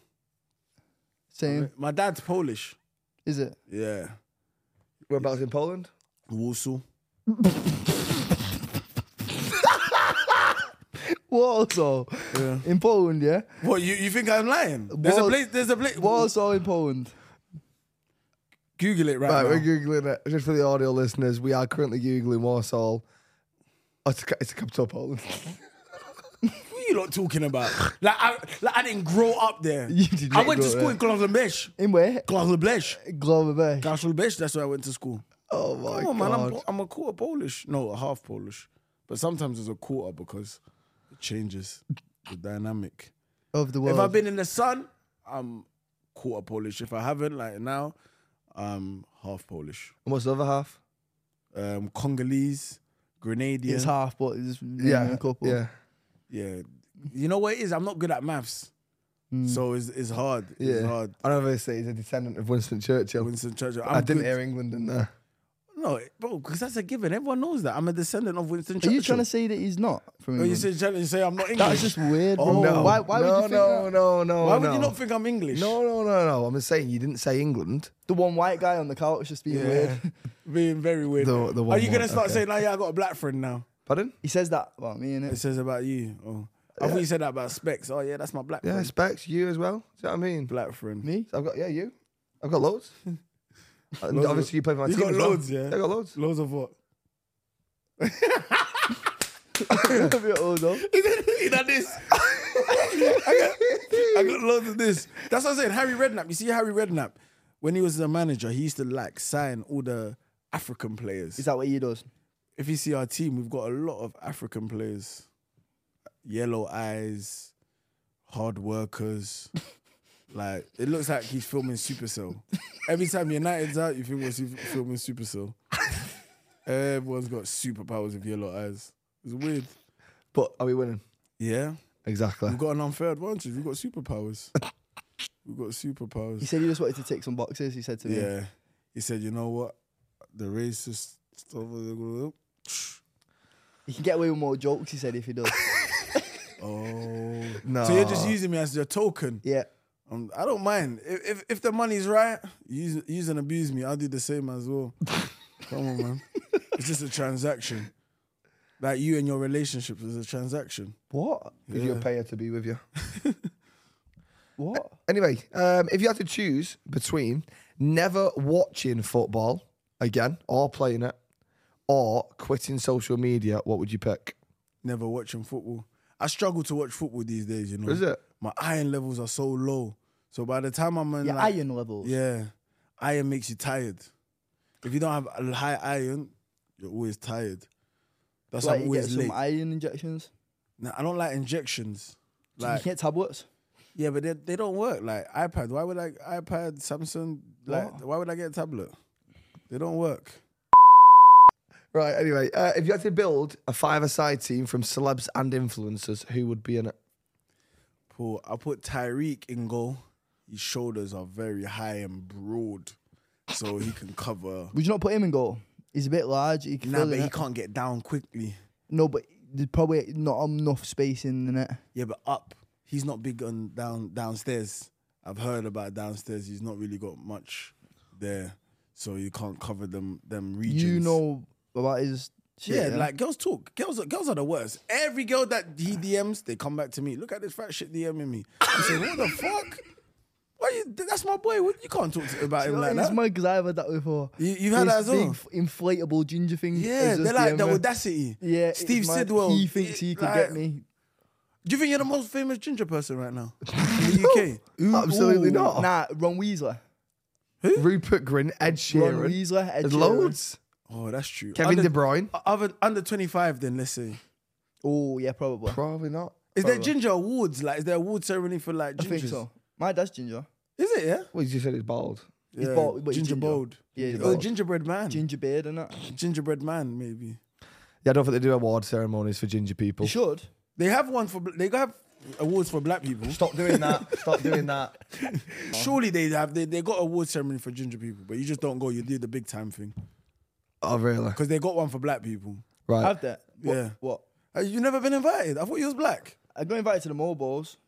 Same. My dad's Polish. Is it? Yeah, Whereabouts in Poland? Warsaw. Warsaw. Yeah. In Poland, yeah? What you, you think I'm lying? There's a Wars- place. There's a place. Warsaw in Poland. Google it right, Right, now. we're googling it. Just for the audio listeners, we are currently googling Warsaw. Oh, it's, a, it's a capital of Poland. What are you lot talking about? Like I, like I didn't grow up there. You did I not went to grow school there. in Klagenbesch. In where? Klagenbesch. Glover Bay. Klagenbesch. That's where I went to school. Oh my Come on, man. I'm, god. I'm a quarter Polish. No, a half Polish. But sometimes it's a quarter because it changes the dynamic. Of the If world. I've been in the sun, I'm quarter Polish. If I haven't, like now, I'm half Polish. And what's the other half? Um, Congolese, Grenadian. It's half, but it's Yeah, a couple. yeah, Yeah. You know what it is? I'm not good at maths. So it's, it's hard. It's yeah. hard. I know they say he's a descendant of Winston Churchill. Winston Churchill. I I'm didn't good. hear England in there. No, bro, because that's a given. Everyone knows that. I'm a descendant of Winston Are Churchill. you trying to say that he's not from Oh, you England? say, you say I'm not English? That's just weird, bro. Oh, no, Why, why no, would you think no, that? no, no, Why would no. you not think I'm English? No, no, no, no. I'm just saying you didn't say England. The one white guy on the couch just being Yeah. weird. Being very weird. The- the Are one you going to one, start okay. saying, oh, yeah, I got a black friend now? Pardon? He says that about me, It innit? says about you. Oh. I thought you said that about Specs. Oh, yeah, that's my black Yeah, friend. specs, you as well. See what I mean? Black friend. Me? I've got, yeah, you. I've got loads. And Loads obviously, you play for my You team. got as well. loads, yeah? I got loads. Loads of what? A bit old, though. You know this? I, got, I got loads of this. That's what I'm saying. Harry Redknapp. You see Harry Redknapp? When he was the manager, he used to like sign all the African players. Is that what he does? If you see our team, we've got a lot of African players. Yellow eyes, hard workers. Like, it looks like he's filming Supercell. Every time United's out, you think we're su- filming Supercell. Everyone's got superpowers of yellow eyes. It's weird. But are we winning? Yeah. Exactly. We've got an unfair advantage. We've got superpowers. We've got superpowers. He said he just wanted to tick some boxes. He said to me. Yeah. He said, you know what? The racist stuff. He can get away with more jokes, he said, if he does. Oh. No. So you're just using me as your token. Yeah. Um, I don't mind. If, if if the money's right, use, use and abuse me. I'll do the same as well. Come on, man. It's just a transaction. Like you and your relationship is a transaction. What? Because Yeah. you'll pay her to be with you. What? Anyway, um, if you had to choose between never watching football again or playing it or quitting social media, what would you pick? Never watching football. I struggle to watch football these days, you know. Is it? My iron levels are so low. So by the time I'm in Your like, iron levels. yeah, iron makes you tired. If you don't have a high iron, you're always tired. That's why Like I'm you get always some late. iron injections. Nah, I don't like injections. you Like, get tablets. yeah, but they they don't work. Like iPad, why would I iPad, Samsung? Like, What? why would I get a tablet? They don't work. Right, anyway, uh, if you had to build a five-a-side team from celebs and influencers, who would be in it? Paul, I put Tyreek in goal. His shoulders are very high and broad, so he can cover. Would you not put him in goal? He's a bit large. He can Nah, fill but in he it. can't get down quickly. No, but there's probably not enough space in the net. Yeah, but up. He's not big on down downstairs. I've heard about downstairs. He's not really got much there, so you can't cover them them regions. You know about his shit. Yeah, like girls talk. Girls, are, girls are the worst. Every girl that he D Ms, they come back to me. Look at this fat shit DMing me. I say, what the fuck? Why you? That's my boy. What- You can't talk to, about him like it's that. mad because I've had that before. You, you've had This that as well. big f- inflatable ginger thing. Yeah, is just they're like the D M me. audacity. Yeah, it's Steve mad. Sidwell. He thinks he could like- get me. Do you think you're the most famous ginger person right now in the U K? Absolutely not. Nah, Ron Weasley. Rupert Grint, Ed Ron Sheeran. Weasley. Ed There's Sheeran. loads. Oh, that's true. Kevin under, De Bruyne. Other, under twenty-five, then let's say. Oh yeah, probably. Probably not. Is there Probably. ginger awards? Like, is there award ceremony for like I gingers? think so. My dad's ginger. Is it? Yeah. Well, you just said he's bald. He's bald, but he's ginger ginger. bold. Yeah, he's Oh, bald. gingerbread man. Ginger beard and that. gingerbread man, maybe. Yeah, I don't think they do award ceremonies for ginger people. You should. They have one for. They have awards for black people. Stop doing that. Stop doing that. Surely they have. They they got award ceremony for ginger people, but you just don't go. You do the big time thing Oh, really? because they got one for black people. Right. Have that. What, Yeah. What? Uh, you never been invited? I thought you was black. I got invited to the Mobos.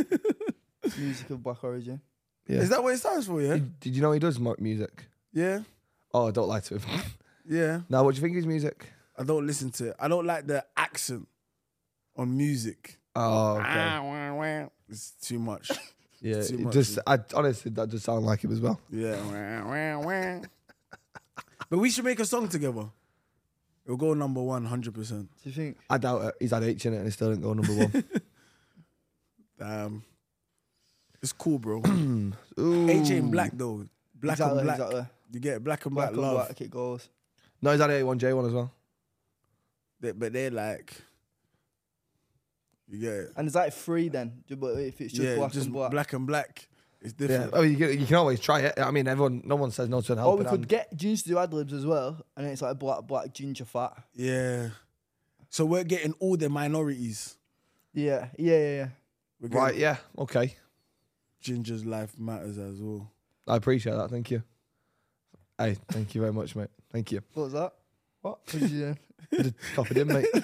Music of black origin. Yeah. Is that what it stands for? Yeah. Did, did you know he does mo- music? Yeah. Oh, don't lie to him. Yeah. Now, what do you think of his music? I don't listen to it. I don't like the accent on music. Oh, okay. Ah, wah, wah. It's too much. Yeah, too it much. just I honestly that does sound like him as well. Yeah. Wah, wah, wah. But we should make a song together. It'll go number one, hundred percent. Do you think? I doubt it. He's had H in it and he still didn't go number one. Damn. It's cool, bro. Ooh. H ain't black though. Black Exactly, and black. exactly. You get it? Black and Black black, and love. black, it goes. No, he's had A one J one as well. They- but they're like, you get it? And it's like free then, ju- but if it's just yeah, black just and black. black and black. It's Yeah. different. Oh, you can, you can always try it. I mean, everyone, no one says no to an Or helping we could hand. get Ginger to do ad libs as well, and it's like black, black, ginger, fat. Yeah. So we're getting all the minorities. Yeah, yeah, yeah, yeah. We're getting Right? Yeah. Okay. Ginger's life matters as well. I appreciate that. Thank you. Hey, thank you very much, mate. Thank you. What was that? What? What did you do? I just copied in, mate.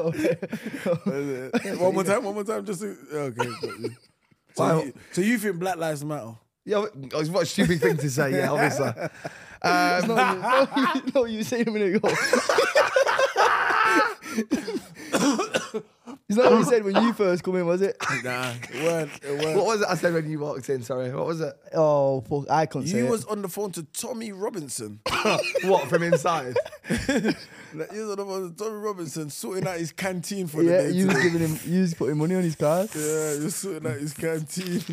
one more time, one more time, just to, okay. got you. So, Wow. you, so you think Black Lives Matter? Yeah, what a stupid thing to say. Yeah, obviously. It's Um, not you, no, you, no, you were saying a minute ago. It's not what you said when you first come in, was it? Nah, it weren't. It weren't. what was it I said when you walked in? Sorry, what was it? Oh, fuck, I couldn't say You it. was on the phone to Tommy Robinson. What, from inside? Like, you was on the phone to Tommy Robinson sorting out his canteen for Yeah, the day. you was today. giving him, you was putting money on his card. Yeah, you're sorting out his canteen.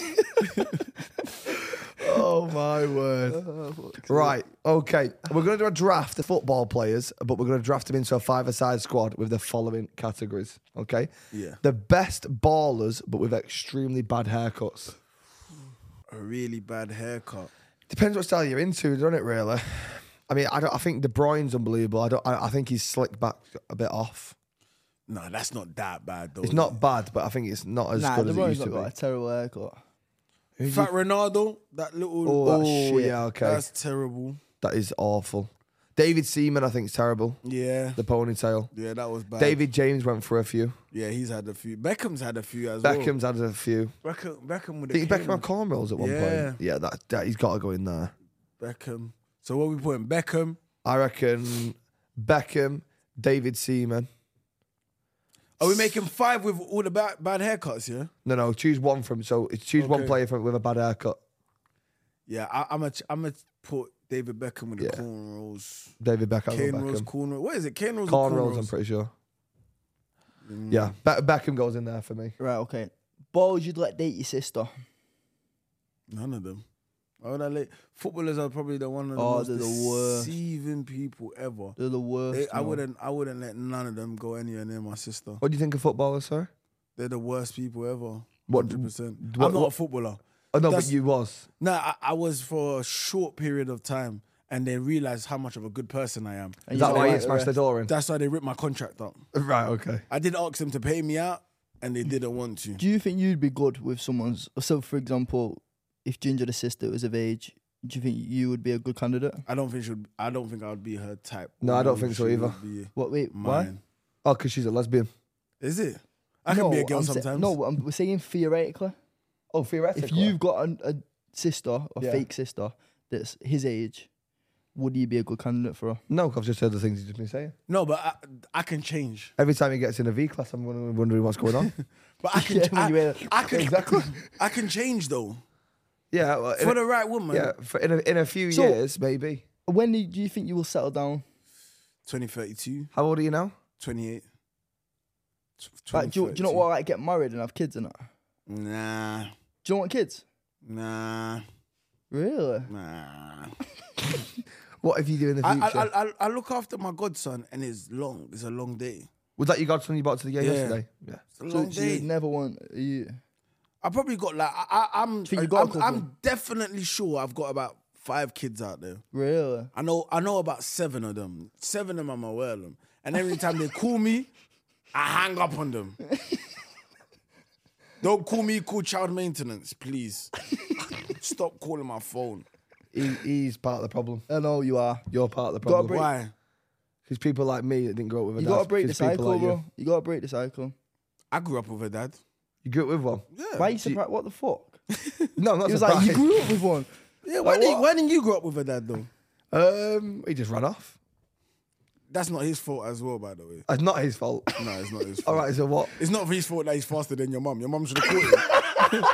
Oh, my word. Right, okay. We're going to do a draft of football players, but we're going to draft them into a five-a-side squad with the following categories, okay? Yeah. The best ballers, but with extremely bad haircuts. A really bad haircut. Depends what style you're into, doesn't it, really? I mean, I don't. I think De Bruyne's unbelievable. I don't. I, I think he's slicked back a bit off. No, that's not that bad though. It's not bad, but I think it's not as Nah, good the as it Roy's used not to got a be. terrible haircut. Fat Ronaldo, that little. Oh, that shit. yeah, okay. That's terrible. That is awful. David Seaman, I think, is terrible. Yeah. The ponytail. Yeah, that was bad. David James went for a few. Yeah, he's had a few. Beckham's had a few as Beckham's had a few. well. Beckham, Beckham with I the think Beckham cane. had cornrows at one Yeah. point. Yeah, that, that he's got to go in there. Beckham. So what we putting? Beckham. I reckon Beckham, David Seaman. Are we making five with all the bad, bad haircuts? Yeah. No, no, choose one from. So it's choose one Okay. player from with a bad haircut. Yeah, I, I'm a, I'm gonna put David Beckham with the Yeah. cornrows. David Beckham. Cane or Rose, Beckham. cornrows. What is it? Cane Rose. Cornrows, Cornrows. I'm pretty sure. Mm. Yeah, Be- Beckham goes in there for me. Right, okay. Balls you'd let date your sister. None of them. Why would I let footballers are probably the one of the Oh, most they're the worst. deceiving people ever. They're the worst. They, I man. wouldn't. I wouldn't let none of them go anywhere near my sister. What do you think of footballers, sir? They're the worst people ever. What- Hundred percent. what- I'm not what- a footballer. Oh no, That's- but you was. No, I, I was for a short period of time, and they realized how much of a good person I am. And Is that you why like you the smashed the rest. door in? That's why they ripped my contract up. Right, okay. I did ask them to pay me out, and they didn't want to. Do you think you'd be good with someone's? So, for example, if Ginger the sister was of age, do you think you would be a good candidate? I don't think she'd. I don't think I would be her type. No, I don't Although think so she either. would be What? Wait, why? mine. Oh, because she's a lesbian. Is it? I can be a girl I'm sa- sometimes. no, I'm, we're saying theoretically. Oh, theoretically. If you've got a, a sister, a Yeah. fake sister, that's his age, would you be a good candidate for her? No, I've just heard the things you've just been saying. No, but I, I can change. Every time he gets in a V class, I'm wondering wondering what's going on. But I can. Yeah, when I, you wear- I can Exactly. I can change though Yeah, well, in for a, the right woman. yeah, for in a, in a few So- years, maybe. When do you think you will settle down? twenty thirty-two, How old are you now? twenty-eight. Like, do, you, do you not want to like get married and have kids and that? Nah, Do you not want kids? nah, Really? nah. What if you do in the I, future? I, I, I- I look after my godson, and it's long. It's a long day. Was that your godson you brought to the game Yeah. yesterday? Yeah. It's a So, long so day. you'd never want you. I probably got like I, I, I'm. think you got a I'm, couple? I'm definitely sure I've got about five kids out there. Really? I know. I know about seven of them. Seven of them I'm aware of them. And every time they call me, I hang up on them. Don't call me. Call child maintenance, please. Stop calling my phone. He, he's part of the problem. I know you are. You're part of the Gotta problem. break- Why? Because people like me that didn't grow up with a You dad. gotta break the 'cause people cycle, like bro. You. You gotta break the cycle. I grew up with a dad. you grew up with one? Yeah. Why are you surprised? What the fuck? No, I'm not He was like, surprised. you grew up with one. Yeah. Why, Like did, what? why didn't you grow up with a dad though? Um, he just ran off. That's not his fault as well, by the way. It's not his fault. No, it's not his fault. All right, so what? It's not his fault that he's faster than your mum. Your mum should have caught him.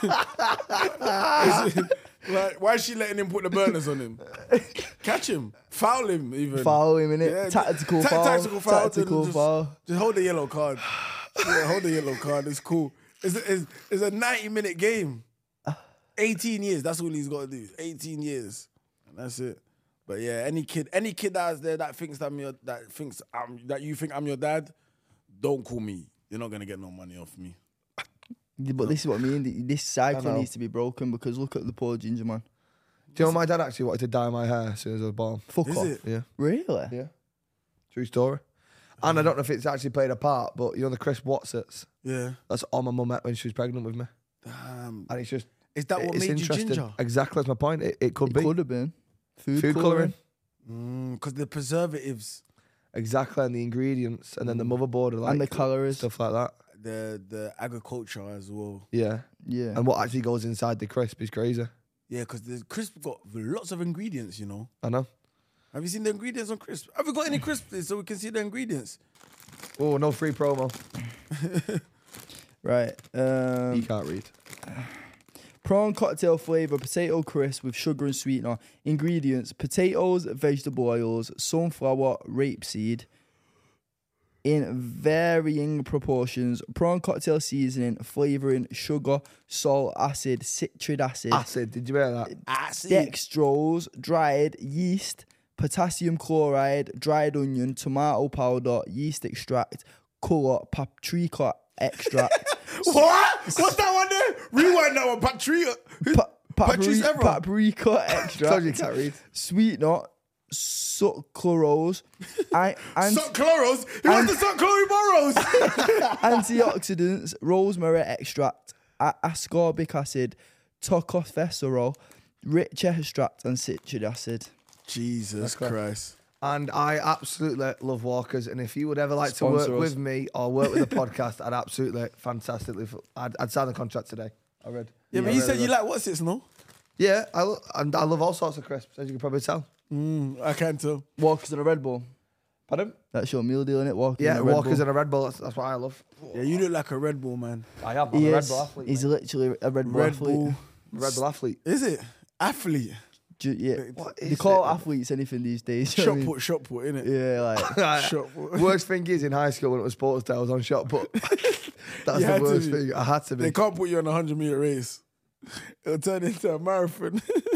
Is it- like, why is she letting him put the burners on him? Catch him. Foul him, even. Foul him, innit? Yeah, Tactical ta- foul. Tactical foul. Tactical just, foul. Just hold the yellow card. Yeah, hold the yellow card. It's cool. It's a, it's, it's a ninety minute game. eighteen years. That's all he's got to do. eighteen years. And that's it. But yeah, any kid, any kid that's there that thinks that I'm your, that thinks I'm, that you think I'm your dad, don't call me. You're not gonna get no money off me. Yeah, but this is what I mean. This cycle know. needs to be broken because look at the poor ginger man. Do you know my dad actually wanted to dye my hair as soon as I was born? Fuck Is off. it? Yeah. Really? Yeah. True story. And I don't know if it's actually played a part, but you know the Chris Watsits? Yeah. That's all my mum met when she was pregnant with me. Damn. And it's just... Is that what it's made you interesting. ginger? Exactly, that's my point. It, it could It be. could have been. Food, Food colouring. colouring. Because the preservatives, Exactly, and the ingredients, and then the motherboard, like And the calories. stuff like that. the the agriculture as well. Yeah. Yeah. And what actually goes inside the crisp is crazy. Yeah, because the crisp got lots of ingredients, you know. I know. Have you seen the ingredients on crisp? Have you got any crisp please, so we can see the ingredients? Oh, no free promo. Right. Um, You can't read. prawn cocktail flavour, potato crisp with sugar and sweetener. Ingredients: potatoes, vegetable oils, sunflower, rapeseed. In varying proportions, prawn cocktail seasoning, flavouring, sugar, salt, acid, citric acid, Acid, did you hear that? Acid. dextrose, dried yeast, potassium chloride, dried onion, tomato powder, yeast extract, colour, paprika extract, What? What's that one there? Rewind that one, Patria. pa- Patrice papri- Evra. paprika Told you you extract, can't read. sweetener, sucralose, I, and Suck chloros. He wants to suck chlory borrows. antioxidants, rosemary extract, a- ascorbic acid, tocopherol, rich extract, and citric acid. Jesus Christ. And I absolutely love Walkers. And if you would ever like to work Sponsor us. with me or work with the podcast, I'd absolutely, fantastically, I'd, I'd sign the contract today. I read. Yeah, but I you really said you would. like what's it, no? Yeah, I, lo- and I love all sorts of crisps, as you can probably tell. Mm, I can tell. Walkers and a Red Bull. Pardon? That's your meal deal, innit? Walkers Yeah, and a Red Walkers Bull. and a Red Bull. That's, that's what I love. Yeah, you look like a Red Bull man. I am. I'm He a Red is. Bull athlete. He's mate. literally a Red Bull Red athlete. Bull. Red Bull athlete. Is it? Athlete. Ju- yeah. What They is call it? athletes anything these days. you know Shot what I mean? put, shot put, innit? Yeah, like Shot put. Worst thing is in high school when it was sports day, I was on shot put. That's You the had to worst be. thing. I had to be. They can't put you on a hundred meter race. It'll turn into a marathon.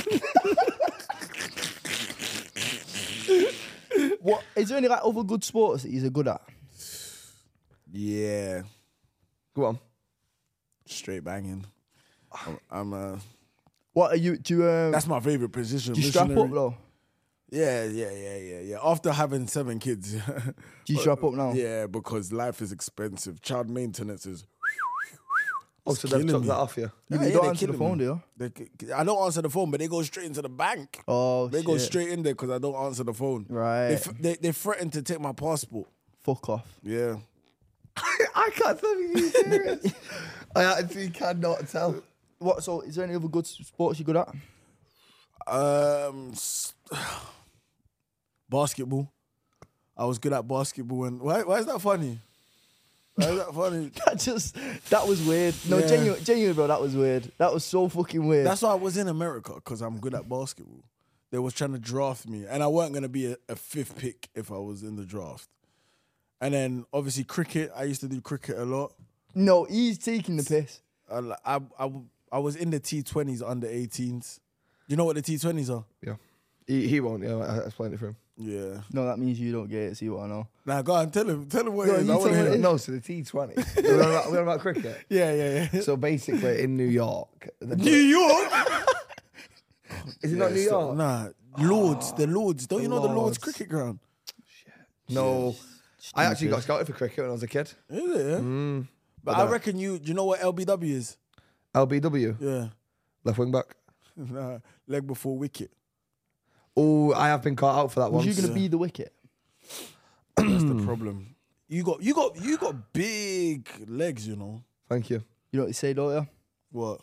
what? Is there any like other good sports that he's good at? yeah, Go on. straight banging. I'm, I'm uh, What are you? Do you, um, that's my favorite position. do you strap missionary. up though? Yeah, yeah, yeah, yeah, yeah. After having seven kids. Do you strap up now? Yeah, because life is expensive. Child maintenance is. Oh, so they've killing took me. that off you. You, Yeah, you yeah, don't they're answer the killing phone, me. do you? They, I don't answer the phone, but they go straight into the bank. Oh, They shit. go straight in there because I don't answer the phone. Right. They, f- they, they threatened to take my passport. Fuck off. Yeah. I can't tell you serious. I actually cannot tell. What? So, is there any other good sports you're good at? Um, s- basketball. I was good at basketball. And why? Why is that funny? Why is that funny? That just that was weird. No, Yeah. genuine, genuine, bro. That was weird. That was so fucking weird. That's why I was in America, because I'm good at basketball. They was trying to draft me, and I weren't gonna be a, a fifth pick if I was in the draft. And then obviously cricket. I used to do cricket a lot. no, he's taking the piss. I I, I, I was in the T twenties under eighteens. You know what the T twenties are? Yeah. He, he won't, yeah. I explained it for him. Yeah. No, that means you don't get it. See what I know? Now go on, tell him, tell him what No, it is. you I wanna tell hear me. it. No, so the T twenty. We're on about, we're on about cricket. Yeah, yeah, yeah. So basically, in New York. the- New York. Is it not New Yeah, so- York? Nah, Lords, the Lords. Don't The you know the Lords Lords. cricket ground? No. I actually got Stupid. scouted for cricket when I was a kid. Is it? Yeah? Mm. But But I no. reckon you. Do you know what L B W is? L B W, Yeah. left wing back. Nah, leg before wicket. Oh, I have been caught out for that Was once. you gonna be the wicket? That's the problem. You got, you got, you got big legs. You know Thank you. You know what they say, don't you? what?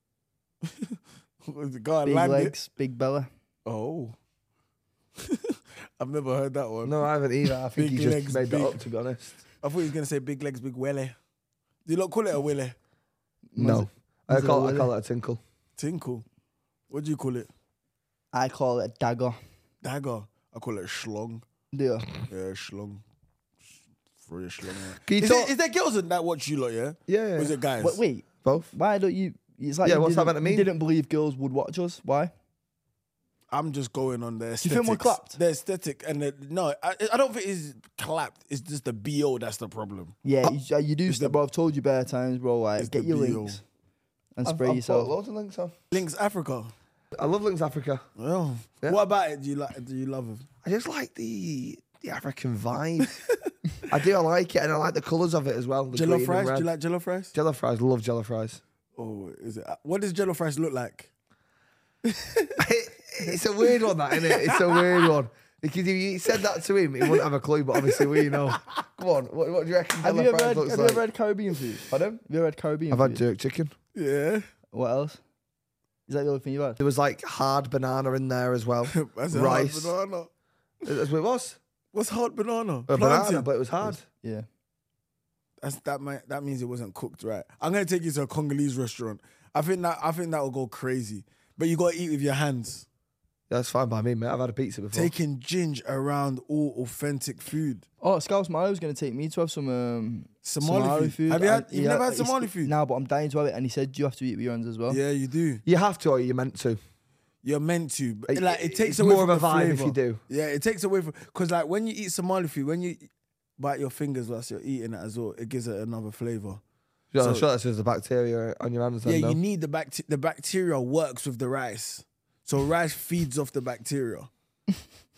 The guy Big landed. legs, big belly. Oh. I've never heard that one. No, I haven't either. I think Big he just legs, made big- that up, to be honest. I thought he was gonna say big legs, big welly. Do you not call it a welly? No. I was it call, a I call it a tinkle. Tinkle. What do you call it? I call it a dagger. Dagger. I call it a schlong. Do you? Yeah, schlong. For a schlong. yeah. Can you Is, talk- it, is there girls in that watch you lot, yeah? Yeah, yeah. Or is it guys? Wait, wait. Both? Why don't you? It's like Yeah, you what's that didn't- meant to mean? You didn't believe girls would watch us. Why? I'm just going on the aesthetics. you think we're clapped? The aesthetic and the, no, I, I don't think it's clapped. It's just the B O that's the problem. Yeah, you, you do It's stuff, the- bro. I've told you better times, bro. Like, it's get the your B O. links and I've, spray I've yourself. put loads of links on. Links Africa. I love Links Africa. Oh. Yeah. What about it? Do you like? Do you love it? I just like the the African vibe. I do. I like it, and I like the colours of it as well. the Jello green and fries? Do red. you like jello fries? Jello fries? Love jello fries. Oh, is it? What does jello fries look like? It's a weird one, that, isn't it? It's a weird one. Because if you said that to him, he wouldn't have a clue. But obviously, we know. Come on, what, what do you reckon Have jello you ever fries had, looks have like? you ever had Caribbean food? Pardon? Have you ever had Caribbean I've food? had jerk chicken. Yeah. What else? Is that the only thing you've had? There was like hard banana in there as well. That's a Rice. hard banana. That's what it was. What's hard banana? A banana, Plantain. but it was hard. Yeah. That's, that might, that means it wasn't cooked right. I'm gonna take you to a Congolese restaurant. I think that I think that will go crazy. But you gotta eat with your hands. Yeah, that's fine by me, mate. I've had a pizza before. Taking ginge around all authentic food. Oh, Scouse Milo was going to take me to have some um, Somali food. Have you had- and- you've yeah, never had he's- Somali food? No, but I'm dying to have it. And he said you have to eat with your hands as well. Yeah, you do. You have to, or you're meant to. You're meant to. But It- like it takes it's away more from of a the vibe if flavor. you do. Yeah, it takes away from because like when you eat Somali food, when you bite your fingers whilst you're eating it as well, it gives it another flavor. Yeah, So- I'm sure that's just the bacteria on your hands. Then, Yeah, no? you need the bacteria. The bacteria works with the rice, so rice feeds off the bacteria.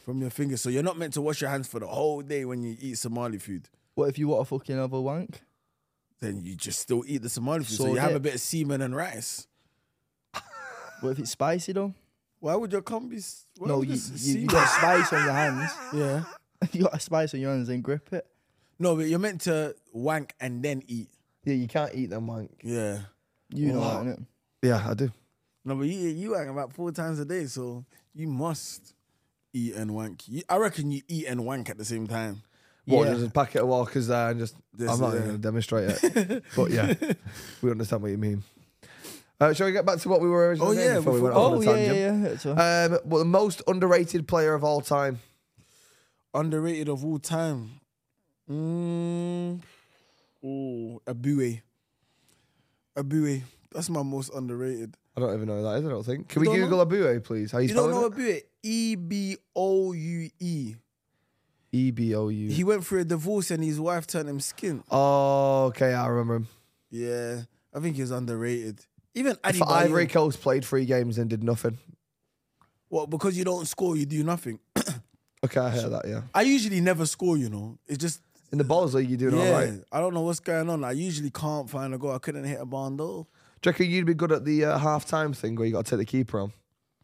From your fingers. So you're not meant to wash your hands for the whole day when you eat Somali food. What if you want to fucking have a wank? Then you just still eat the Somali food. So, So you have yeah. a bit of semen and rice. What if it's spicy though? Why would your cum be... s- why No, would you, this you, semen- you got spice on your hands. Yeah. You got a spice on your hands and grip it. No, but you're meant to wank and then eat. Yeah, you can't eat them wank. Yeah. You know Wow. that, innit? Yeah, I do. No, but you, you wank about four times a day, so you must eat and wank. You, I reckon you eat and wank at the same time. What, Yeah. there's a packet of Walkers there and just... This I'm not is- even going to demonstrate it. But yeah, we understand what you mean. Uh, shall we get back to what we were originally Oh, saying yeah, before we before- went off Oh, on a yeah, tangent? yeah, yeah. It's a- Um, well, the most underrated player of all time. Underrated of all time. Mm, oh, Abue. Abue. That's my most underrated. I don't even know who that is, I don't think. Can You we don't Google Abue, please? How you, You don't spelling know Abue? E B O U E. it? E B O U. He went through a divorce and his wife turned him skin. Oh, okay, I remember him. Yeah, I think he's underrated. Even Adi For Ivory Bayo. Coast, played three games and did nothing. What, because you don't score, you do nothing. Okay, I hear that, yeah. I usually never score, you know. It's just, In the Balls League, you're doing yeah, all right. Do I don't know what's going on. I usually can't find a goal. I couldn't hit a barn door. you reckon you'd be good at the uh, half-time thing where you got to take the keeper on?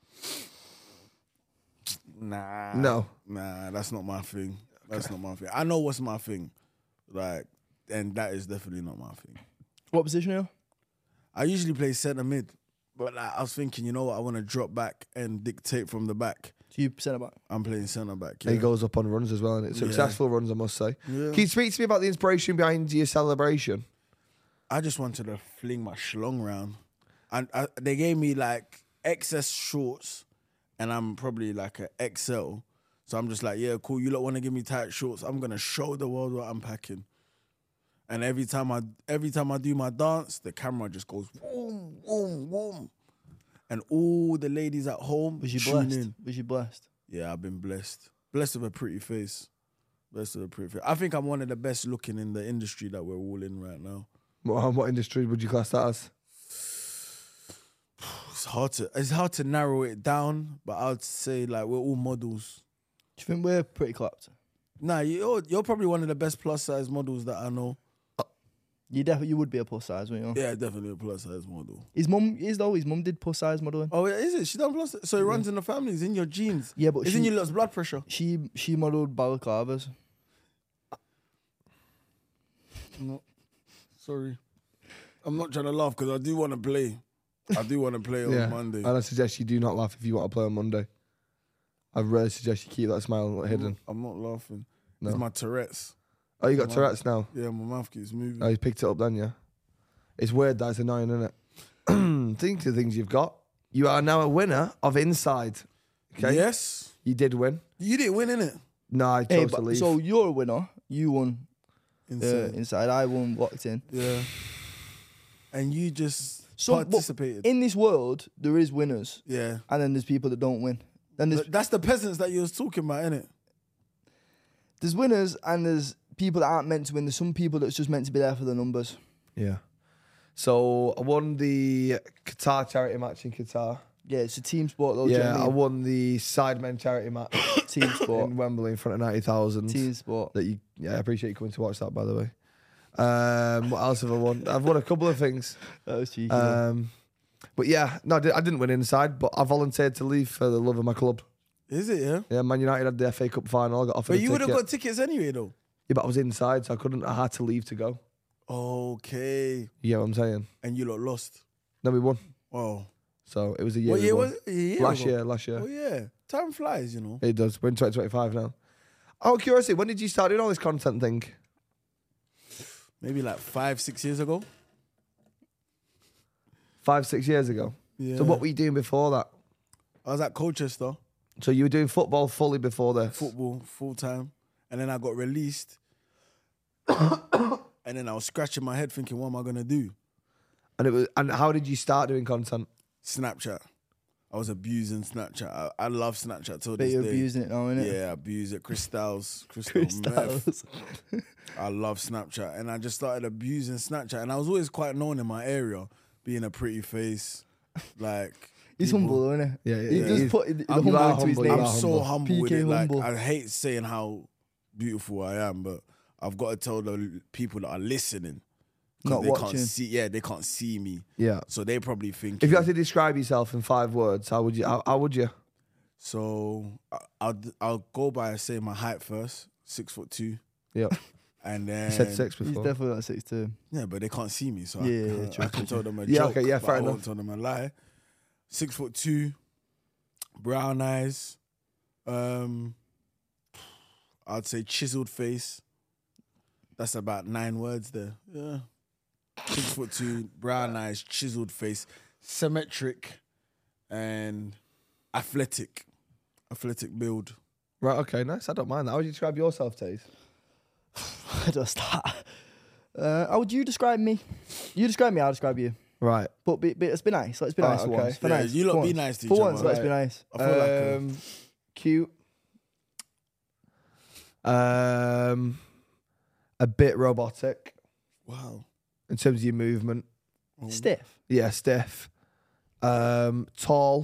Nah. No. Nah, that's not my thing. That's not my thing. I know what's my thing. Like, and that is definitely not my thing. What position are you? I usually play centre mid. But like, I was thinking, you know what, I want to drop back and dictate from the back. So you centre back. I'm playing centre back. And Yeah. he goes up on runs as well, and it's Yeah. successful runs, I must say. Yeah. Can you speak to me about the inspiration behind your celebration? I just wanted to fling my schlong round. And I, they gave me like excess shorts, and I'm probably like an X L. So I'm just like, yeah, cool. You lot want to give me tight shorts? I'm gonna show the world what I'm packing. And every time I every time I do my dance, the camera just goes boom, boom, boom. And all the ladies at home Was you tune blessed? in. Was you blessed? Yeah, I've been blessed. Blessed with a pretty face. Blessed with a pretty face. I think I'm one of the best looking in the industry that we're all in right now. What, what industry would you class that as? It's hard to it's hard to narrow it down, but I would say like we're all models. Do you think we're pretty clapped? Nah, you're you're probably one of the best plus size models that I know. You definitely you would be a plus size, wouldn't you? Yeah, definitely a plus size model. His mum is though. His mum did plus size modeling. Oh, yeah, is it? She done plus. So it runs in the family. It's in your genes. Yeah, but it's she- in your lot's blood pressure. She she modelled balaclavas. No, sorry, I'm not trying to laugh because I do want to play. I do want to play on Yeah. Monday. And I suggest you do not laugh if you want to play on Monday. I really suggest you keep that smile hidden. I'm not laughing. No. It's my Tourette's. Oh, you got Wow. Tourette's now? Yeah, my mouth keeps moving. Oh, you picked it up then, yeah? It's weird that it's annoying, isn't it? Think of the things you've got. You are now a winner of Inside. Okay? Yes, You did win. you didn't win, innit? No, I Hey, chose to but, leave. so you're a winner. You won uh, Insane. inside. I won locked in. Yeah. And you just So but participated. in this world, there is winners, yeah. and then there's people that don't win. Then there's Th- That's the peasants that you was talking about, innit? there's winners, and there's people that aren't meant to win. There's some people that's just meant to be there for the numbers. Yeah. So I won the Qatar charity match in Qatar. Yeah, it's a team sport though. do you know yeah, what I I mean? won the Sidemen charity match Team sport. in Wembley in front of ninety thousand. Team sport. That you, yeah, I appreciate you coming to watch that, by the way. Um, what else have I won? I've won a couple of things. That was cheeky. though. Um, but yeah, no, I di- I didn't win Inside, but I volunteered to leave for the love of my club. Is it, yeah? Yeah, Man United had the F A Cup final. I got offered But a you would have ticket. got tickets anyway, though. Yeah, but I was inside, so I couldn't. I had to leave to go. Okay. You get what I'm saying? And you lot lost. Then we won. Wow. So it was a year. What we year won. was it? A year last ago? year? Last year. Oh, yeah. Time flies, you know. It does. We're in twenty twenty-five now. Out of curiosity, when did you start doing all this content thing? Maybe like five, six years ago. Five, six years ago. Yeah. So what were you doing before that? I was at Colchester, So you were doing football fully before this? football, full time. And then I got released. And then I was scratching my head thinking, what am I going to do? And it was. And how did you start doing content? Snapchat. I was abusing Snapchat. I, I love Snapchat till Bet this you're day. abusing it now, innit? Yeah, I abuse it. Crystals. Crystal meth. Crystals. I love Snapchat. And I just started abusing Snapchat. And I was always quite known in my area, being a pretty face. Like, He's people- humble, isn't he? Yeah, yeah, He yeah. just He's- put the, the I'm- humble you are into his humble, name. you I'm are so humble. humble with P K it. Like humble. I hate saying how beautiful I am, but I've got to tell the people that are listening. 'Cause Not they watching. can't see. Yeah, they can't see me, Yeah. so they probably think. If you had to describe yourself in five words, how would you? How, how would you? So I- I'll I'll go by say my height first, six foot two, Yeah. and You then said six He's before. definitely not six two. yeah, but they can't see me, so Yeah, I, yeah, can, true, I can tell them a Yeah, joke. okay, yeah, but fair I enough. won't tell them a lie. Six foot two, brown eyes, um, I'd say chiseled face. That's about nine words there. Yeah, six foot two, brown eyes, chiseled face, symmetric, and athletic, athletic build. Right. Okay. Nice. I don't mind that. How would you describe yourself, Taze? I just that. Uh, how would you describe me? You describe me, I'll describe you. Right. But, be, but let's be nice. Let's be Oh, nice for okay. once. For Yeah, nice. you lot for be once. nice to For each once, other. let's be nice. I feel like uh, Um, cute. Um, a bit robotic wow. in terms of your movement. Stiff. Yeah, stiff. Um, tall,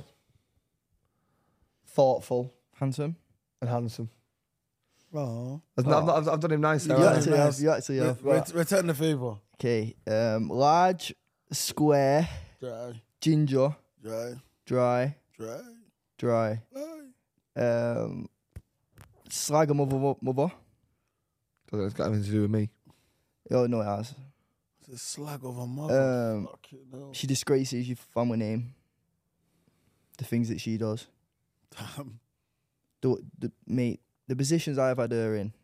thoughtful, Handsome. and handsome. Oh. I've, not, I've, not, I've, I've done him nice. You there, You got haven't it. I? actually nice. have. You actually have. Re- ret- return the favor. Okay. Um, large, square, Dry, ginger, dry, dry, dry, dry. dry. Um, slag a mother, mother. It's got anything to do with me. Oh no, it has. It's a slag of a mother. Um, Fucking hell. she disgraces your family name. The things that she does. Damn. The, the mate, the positions I've had her in.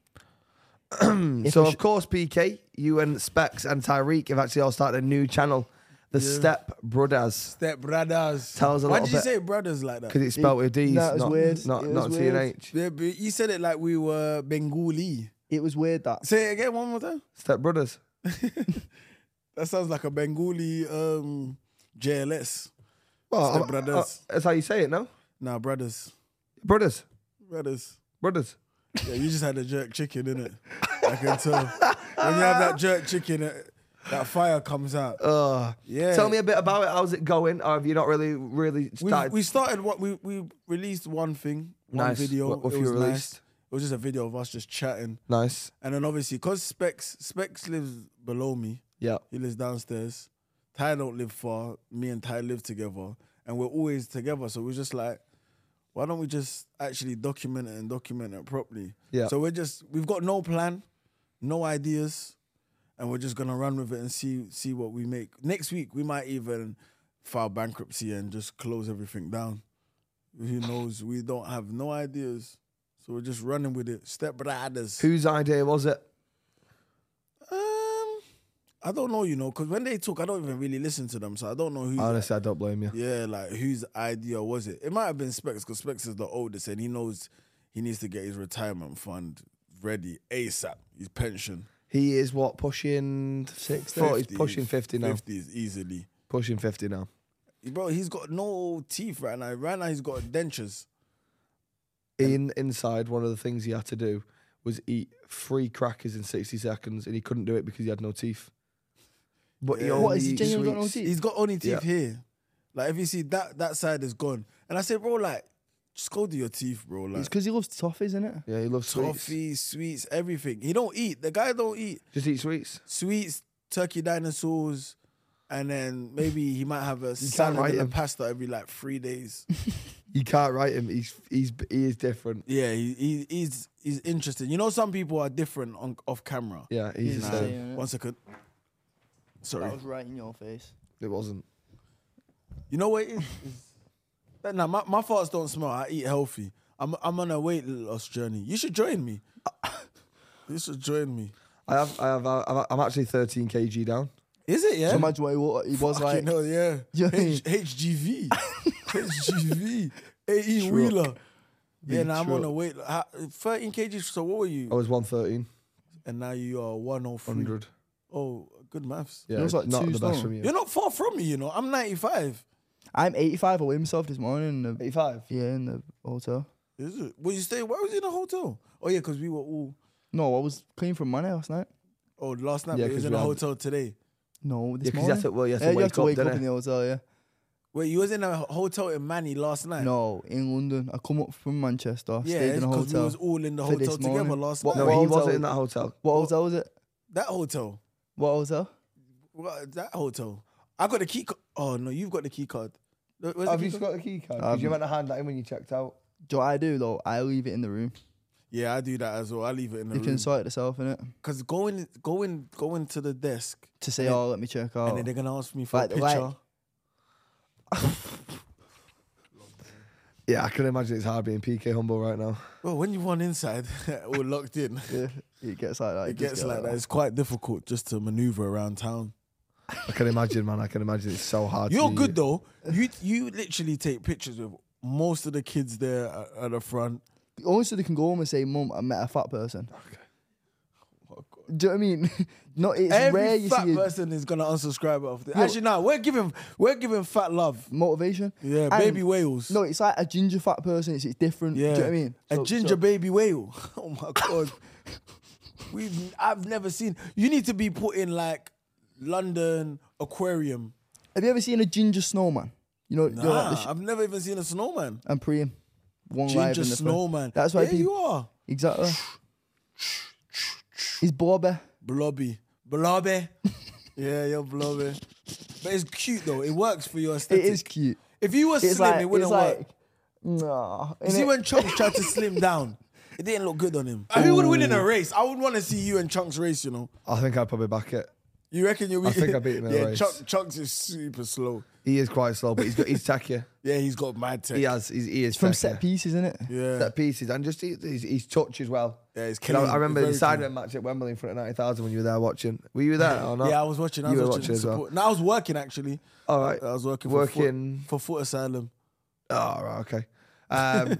If So I of sh- course, P K, you and Specs and Tyreek have actually all started a new channel, the Yeah. Step Brothers, Step brothers. Tell us a Why little did you bit. say brothers like that? because it's spelled with D's, no, it was not, weird. not, It not was T and weird. H. Yeah, but you said it like we were Bengali. It was weird that. Say it again one more time. Step Brothers. That sounds like a Bengali um, J L S. Well, Step I'm- Brothers. uh, that's how you say it, no? Nah, brothers. Brothers. Brothers. Brothers. Yeah, you just had a jerk chicken, innit? I can tell. When you have that jerk chicken, it, that fire comes out. Uh, Yeah. Tell me a bit about it. How's it going? Or have you not really, really we started? we started what we we released one thing, one Nice. video. What- what it you was released? nice. It was just a video of us just chatting, Nice. and then obviously because Specs Specs lives below me, Yeah. he lives downstairs. Ty don't live far. Me and Ty live together, and we're always together. So we're just like, why don't we just actually document it and document it properly? Yeah. So we're just we've got no plan, no ideas, and we're just gonna run with it and see see what we make. Next week we might even file bankruptcy and just close everything down. Who knows? We don't have no ideas, so we're just running with it. Step brothers. Whose idea was it? Um, I don't know, you know, because when they talk, I don't even really listen to them, so I don't know who. Honestly, I don't blame you. Yeah, like whose idea was it? It might have been Specs, because Specs is the oldest and he knows he needs to get his retirement fund ready ASAP. His pension. He is what, pushing sixty? forty, he's fifty, pushing fifty now. fifties easily. Pushing fifty now. Bro, he's got no teeth right now. Right now, he's got dentures. In inside, one of the things he had to do was eat three crackers in sixty seconds, and he couldn't do it because he had no teeth. But he Yeah. only What, is he eats genuinely got no sweets. teeth? He's got only teeth Yeah. here. Like, if you see that that side is gone. And I said, bro, like, just go do your teeth, bro. Like, It's because he loves toffees, isn't it? Yeah, he loves sweets. toffee, sweets, everything. He don't eat. The guy don't eat. Just eat sweets. Sweets, turkey dinosaurs, and then maybe he might have a can't salad write and a him. pasta every like three days. You can't write him. He's he's he is different. Yeah, he, he he's he's interesting. You know, some people are different on off camera. Yeah, he's the Nah. same. Yeah. One second. Sorry. That was right in your face. It wasn't. You know what it is? It's- Nah, my, my farts don't smell. I eat healthy. I'm I'm on a weight loss journey. You should join me. You should join me. I have I have uh, I'm actually thirteen kilograms down. Is it, yeah? So imagine what he was, he was Fucking like. hell, yeah. Yeah. H- HGV. H G V. A E Wheeler. Yeah, Big now I'm on truck. a weight. how- thirteen kilograms, so what were you? I was one thirteen, And now you are one oh three. one hundred. Oh, good maths. Yeah, It was like not two the best stone. from you. You're not far from me, you know. I'm ninety-five. I'm eighty-five. I weighed myself this morning. In the, eighty-five. yeah, in the hotel. Is it? Well, you stay, why was you in a hotel? Oh, yeah, because we were all, No, I was clean from money last night. oh, last night, Yeah, but it was 'cause in we a had- hotel today. No, this Yeah, because you morning. have to, well, you have to yeah, wake you have to up, wake up didn't in it? the hotel. Yeah. Wait, you was in a hotel in Manny last night? No, in London. I come up from Manchester, Yeah, stayed in a because we hotel. was all in the for hotel this together morning. last What- night. No, what he hotel? wasn't in that hotel. What hotel was it? That hotel. What hotel? What, that hotel. I got the key card. Oh, no, you've got the key card. Where's the Have key you card? got the key card? I Because you haven't. meant to hand that in when you checked out. Do you know what I do though? I leave it in the room. Yeah, I do that as well. I leave it in the You room. can sort it yourself, innit? Because going, going, going to the desk, To say, And then- oh, let me check out. and then they're gonna ask me for Like- a picture. like- Yeah, I can imagine it's hard being P K humble right now. Well, when you run inside, all locked in, Yeah, it gets like that. it does gets get like that. It's quite difficult just to maneuver around town. I can imagine, man. I can imagine it's so hard. You're to good though. You you literally take pictures with most of the kids there at, at the front. Only so they can go home and say, Mum, I met a fat person. Do you know what I mean? No, it's rare Every you fat see a person is gonna unsubscribe after this. Actually, no, we're giving we're giving fat love. motivation. Yeah, And- baby whales. No, it's like a ginger fat person. It's, it's different. yeah, Do you know what I mean? a So- ginger so- baby whale. Oh my god, we've I've never seen. You need to be put in like London aquarium. Have you ever seen a ginger snowman? You know, you're like Nah, the sh- I've never even seen a snowman. I'm preying. One live Ginger in the front. snowman. That's why yeah, people. you are. Exactly. He's blobby. Blobby. Blobby. Yeah, you're blobby. But it's cute though. It works for your aesthetic. It is cute. If you were It's slim, like, it wouldn't it's work. like, nah. You see when Chunks tried to slim down, it didn't look good on him. If he would win in a race, I would want to see you and Chunks race, you know. I think I'd probably back it. You reckon you'll be... I think I beat him in a yeah, race. Chunk, Chunks is super slow. He is quite slow, but he's got he's tacky. Yeah, he's got mad tech. He has. He's, he is From tacky. set pieces, isn't it? Yeah. Set pieces and just he, he's, he's touch as well. Yeah, he's You know, killing. I remember He's the very Sidemen match at Wembley in front of ninety thousand when you were there watching. Were you there or not? Yeah, I was watching. I You was were watching, watching as well. support. No, I was working actually. All right. I was working, Working- for foot, for Foot Asylum. Oh, right, okay. Um,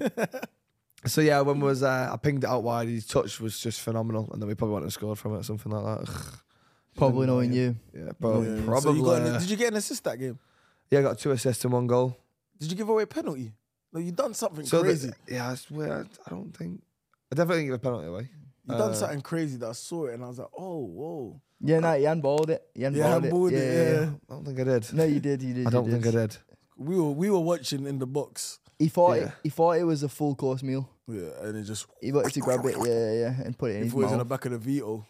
so yeah, when was uh, I pinged it out wide, his touch was just phenomenal, and then we probably wouldn't have scored from it, something like that. Ugh. Probably knowing you. Yeah, bro, Yeah. probably. So you got an, did you get an assist that game? yeah, I got two assists and one goal. Did you give away a penalty? No, you done something So the- crazy. yeah, I swear, I don't think. I definitely didn't give a penalty away. You Uh, done something crazy that I saw it and I was like, oh, whoa. Yeah, no, you handballed it. You handballed Yeah, it. handballed it, yeah, yeah. I don't think I did. No, you did. You did. I don't you think did. I did. We were we were watching in the box. He thought Yeah. it, he thought it was a full course meal. Yeah, and it just He wanted to grab it, yeah, yeah, yeah, and put it in if his it was in the mouth. back of the Vito.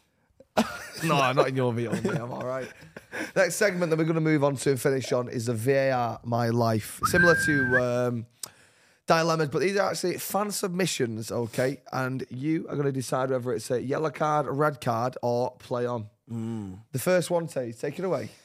No, not in your V O, mate. I'm all right. Next segment that we're going to move on to and finish on is the V A R My Life. Similar to um, dilemmas, but these are actually fan submissions, okay? And you are going to decide whether it's a yellow card, red card, or play on. The first one, Tay, take it away.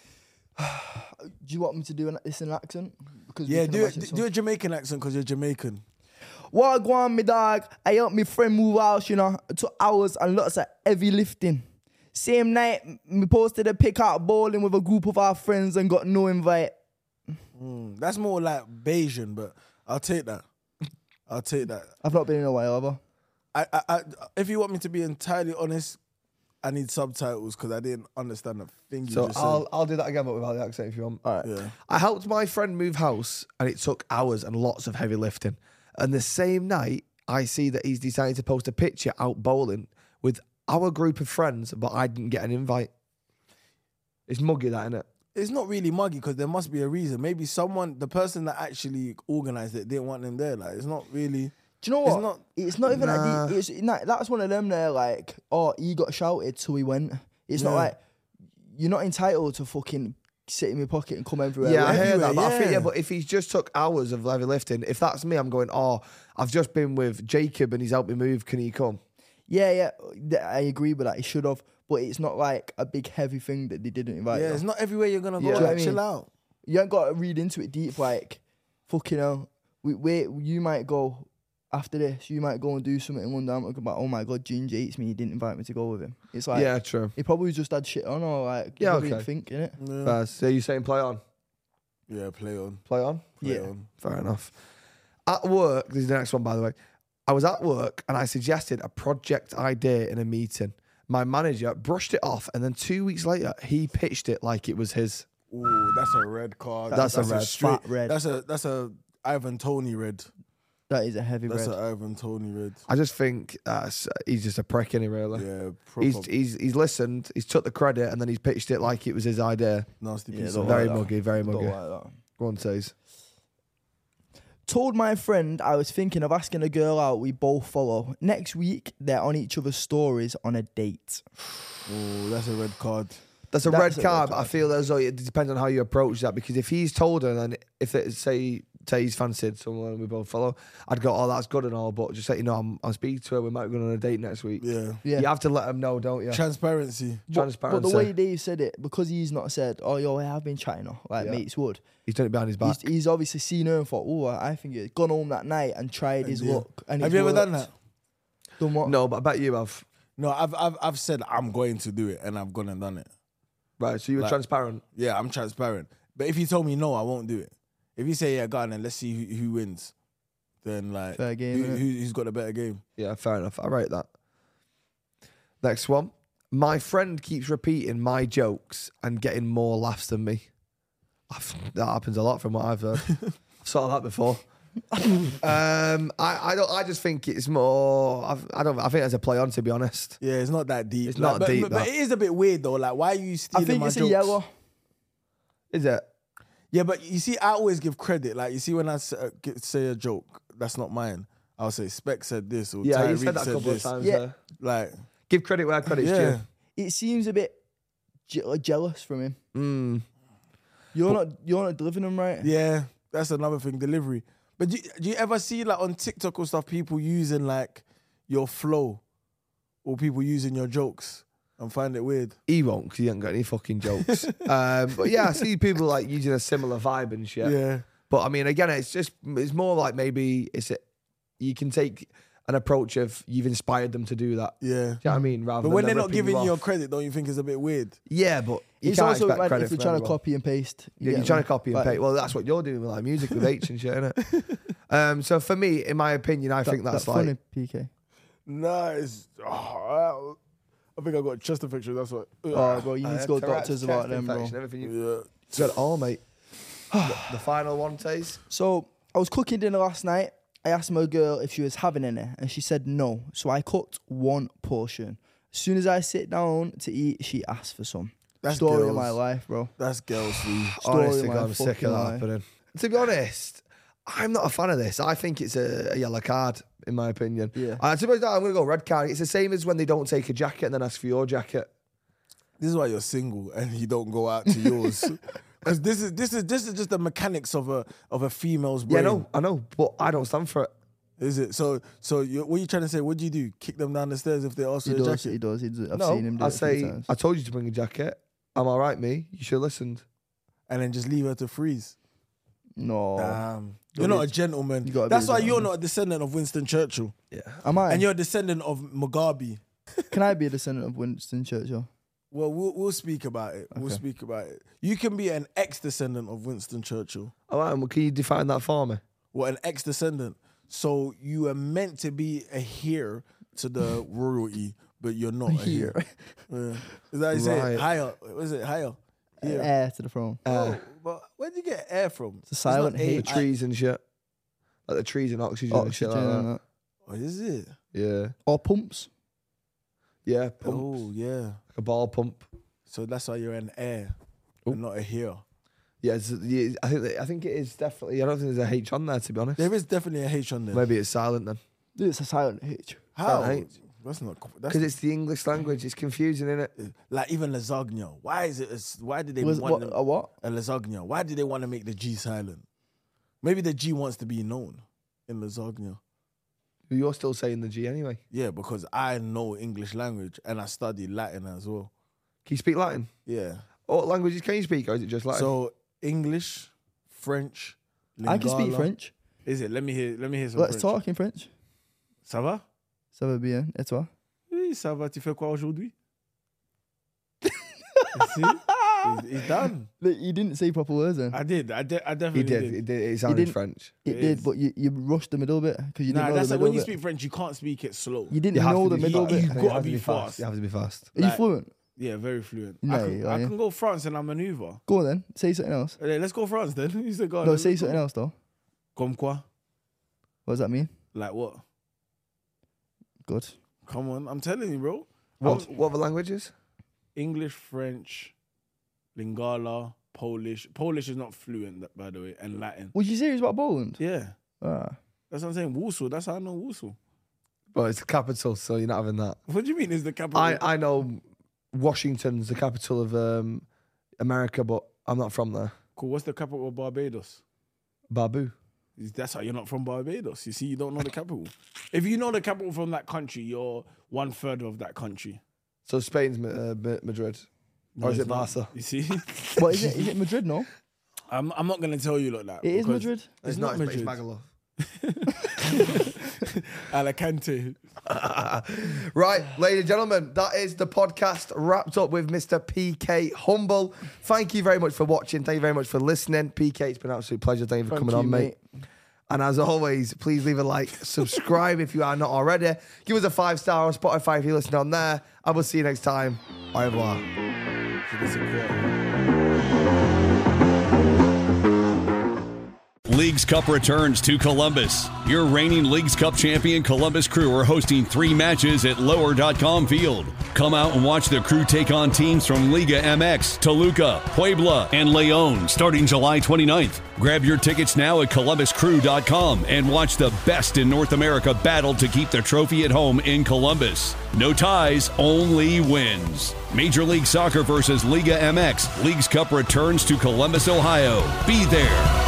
Do you want me to do an, this in an accent? Because we Yeah, can do imagine it, some- do a Jamaican accent because you're Jamaican. What go on, me dog? I helped me friend move house, you know. It took hours and lots of heavy lifting. Same night, me posted a pic out bowling with a group of our friends and got no invite. Mm, that's more like Bayesian, but I'll take that. I'll take that. I've not been in a while ever. I, I, I, if you want me to be entirely honest, I need subtitles because I didn't understand the thing you So just I'll, I'll do that again, but without the accent if you want. All right. said. Yeah. I helped my friend move house, and it took hours and lots of heavy lifting. And the same night, I see that he's decided to post a picture out bowling with our group of friends, but I didn't get an invite. It's muggy, that, innit? It's not really muggy because there must be a reason. Maybe someone, the person that actually organised it, didn't want them there. Like it's not really. Do you know It's what? not- It's not even Nah. like the, it's nah, that's one of them there. Like, oh, he got shouted, so he went. It's not Yeah. like you're not entitled to fucking sit in my pocket and come everywhere. Yeah, I Like, hear that, but I think, yeah. yeah, but if he's just took hours of heavy lifting, if that's me, I'm going, oh, I've just been with Jacob and he's helped me move, can he come? yeah, yeah. th- I agree with that. He should have, but it's not like a big heavy thing that they didn't invite. Yeah, you. it's not everywhere you're gonna go. Yeah. Like, Do you know what I chill mean? out. You ain't got to read into it deep. Like, fucking hell, we wait. You might go after this. You might go and do something in London. I'm talking about, oh my god, Ginger hates me. He didn't invite me to go with him. It's like, yeah, true. he probably just had shit on or like, Yeah, yeah, okay. okay. Think innit? Yeah, Fair. So you're saying play on? yeah play on. Play on? Play Yeah. on. Fair enough. At work, this is the next one, by the way. I was at work and I suggested a project idea in a meeting. My manager brushed it off, and then two weeks later, he pitched it like it was his. Ooh, that's a red card. That's a red. straight, Fat red. That's a that's a Ivan Tony red. That is a heavy That's red. a Ivan Tony red. I just think uh, he's just a prick, innit, really? Yeah, proper He's, he's he's listened, he's took the credit, and then he's pitched it like it was his idea. nasty Yeah, piece don't of like Very that. muggy, very Don't muggy. like that. Go on, Taze. Told my friend I was thinking of asking a girl out we both follow. Next week, they're on each other's stories on a date. Oh, that's a red card. That's a That's red a red card, but I card. feel as though it depends on how you approach that. Because if he's told her, then if it say Taze fancied someone we both follow, I'd go, oh, that's good and all, but just let you know, I'm, I'm speaking to her. We might be going on a date next week. Yeah. Yeah. You have to let them know, don't you? Transparency. But, Transparency. but the way Dave said it, because he's not said, oh, yo, I have been chatting her, like Yeah. mates would. He's done it behind his back. He's, he's obviously seen her and thought, oh, I think it's gone home that night and tried his Yeah. luck. And Have it's you ever done worked. that? Done what? No, but I bet you have. No, I've I've I've said I'm going to do it, and I've gone and done it. Right, so you were Like- transparent. Yeah, I'm transparent. But if you told me no, I won't do it. If you say yeah, go on and let's see who, who wins, then like Fair game, who, innit? who, who's got a better game? Yeah, fair enough. I rate that. Next one. My friend keeps repeating my jokes and getting more laughs than me. I've, that happens a lot from what I've heard. I've saw that before. um, I, I don't. I just think it's more. I've, I don't. I think there's a play on. To be honest, Yeah, it's not that deep. It's Like, not but, deep, But, but that. it is a bit weird though. Like, why are you I stealing think my it's jokes? a yellow. is it? Yeah, but you see, I always give credit. Like, you see, when I s- uh, g- say a joke that's not mine, I'll say Spec said this or Yeah, you Tyreek said that a said couple this. of times. Yeah. There. Like, Give credit where credit's yeah, It seems a bit je- like jealous from him. due. Mm. You're not you're not delivering them right. yeah, that's another thing. Delivery. But do you, do you ever see like on TikTok or stuff people using like your flow or people using your jokes and find it weird? He won't because he ain't got any fucking jokes. um, but yeah, I see people like using a similar vibe and shit. Yeah. But I mean, again, it's just it's more like maybe it's a, you can take an approach of you've inspired them to do that. Yeah. Do you know what I mean? Rather But than when they're them not ripping giving you your off. credit, don't you think it's a bit weird? Yeah, but you It's can't also expect mad credit if they're from trying to everyone. copy and paste. You Yeah, get you're me? trying to copy and Like, paste. Well, that's what you're doing with like music with H and shit, innit? um, so for me, in my opinion, I that- think that's that like funny, P K. Nice. Oh, I think I got a chest infection. That's what. Oh, bro, you need uh, to go to Tourette's, doctors chest about them, bro. infection, Everything you Yeah. said all, mate. the, the final one, Taze. So I was cooking dinner last night. I asked my girl if she was having any, and she said no. So I cooked one portion. As soon as I sit down to eat, she asked for some. That's Story girls. of my life, bro. That's girls for you. Story Honestly, of my God, I'm sick fucking of that life. happening. To be honest, I'm not a fan of this. I think it's a, a yellow card, in my opinion. Yeah. Uh, to be honest, I'm going to go red card. It's the same as when they don't take a jacket and then ask for your jacket. This is why you're single and you don't go out to yours. Because this is this is this is just the mechanics of a of a female's Yeah, brain. no, I know, but I don't stand for it. Is it? So so you what are you trying to say? What do you do? Kick them down the stairs if they ask He for a does, jacket? he does, he does. I've no, seen him do I it a few say, times. I told you to bring a jacket. I'm all right, me. You should have listened. And then just leave her to freeze. No. Damn. You're not a gentleman. You gotta be That's a why you're gentleman. not a descendant of Winston Churchill. Yeah. Am I? And you're a descendant of Mugabe. Can I be a descendant of Winston Churchill? Well, we'll we'll speak about it. We'll Okay. speak about it. You can be an ex-descendant of Winston Churchill. All right, well, can you define that for me? Well, an ex-descendant. So you are meant to be a heir to the royalty, but you're not a Here. heir. Yeah. Is that how you say Right. it? Higher. What is it? Higher. Here. Heir to the throne. Uh, Oh, but where'd you get air from? It's a silent not the H. trees and shit. Like the trees and oxygen, and shit Oxygen like and that. that. Oh, is it? Yeah. Or pumps. Yeah, pump. Oh, yeah. Like a ball pump. So that's why you're an heir, Oh. and not a heir. Yeah, it's, yeah, I think that- I think it is definitely. I don't think there's a H on there, to be honest. There is definitely a H on there. Maybe it's silent then, Dude, it's a silent H. How? Right. That's not. That's because it's the English language. It's confusing, isn't it? like even lasagna. Why is it? a- Why did they Was, want what, them- a what? a lasagna? Why did they want to make the G silent? Maybe the G wants to be known in lasagna. You're still saying the G anyway. Yeah, because I know English language and I study Latin as well. Can you speak Latin? Yeah. What languages can you speak, or is it just Latin? So English, French, I can speak Lingala. French. Is it? Let me hear. Let me hear some Let's French. talk in French. Ça va? Ça va bien. Et toi? Oui, ça va. Tu fais quoi aujourd'hui? See? He's, he's done. Look, you didn't say proper words then. I did. I, de- I he definitely did. did. It did. It sounded didn't- French. It it did, is. but you, you rushed the middle bit because you didn't Nah, know that's the like middle when you bit. speak French, you can't speak it slow. You didn't You have know to the be middle fast. bit. You I think gotta you have to be fast. fast. You have to be fast. Are you like- fluent? Yeah, very fluent. No, I, can, are I you? can go France and I maneuver. Go on then. Say something else. Hey, let's go France then. You said go on, No, let's say go. something else though. Comme quoi? What does that mean? Like what? Good. Come on, I'm telling you, bro. What? I'm- What other languages? English, French, Lingala, Polish. Polish is not fluent, by the way, and Latin. Was you serious about Poland? Yeah. Ah. That's what I'm saying. Warsaw. That's how I know Warsaw. But it's the capital, so you're not having that. What do you mean is the capital? I, I know Washington's the capital of um, America, but I'm not from there. Cool. What's the capital of Barbados? Babu. That's how you're not from Barbados. You see, you don't know the capital. If you know the capital from that country, you're one third of that country. So Spain's uh, Madrid. Or is it's it not. Barca? You see? What is it? Is it Madrid? No, I'm, I'm not going to tell you like that. it is because Madrid. It's, It's not not, it's Madrid. Magaluf. Alicante. Right, ladies and gentlemen, that is the podcast wrapped up with Mister P K Humble. Thank you very much for watching. Thank you very much for listening. P K, it's been an absolute pleasure. Thank you for Thank coming you, on, mate. And as always, please leave a like, subscribe if you are not already. Give us a five star on Spotify if you're listening on there. And we'll see you next time. Au revoir. Leagues Cup returns to Columbus. Your reigning Leagues Cup champion Columbus Crew are hosting three matches at lower dot com Field. Come out and watch the Crew take on teams from Liga M X, Toluca, Puebla, and León starting July twenty-ninth. Grab your tickets now at columbus crew dot com and watch the best in North America battle to keep the trophy at home in Columbus. No ties, only wins. Major League Soccer versus Liga M X. Leagues Cup returns to Columbus, Ohio. Be there.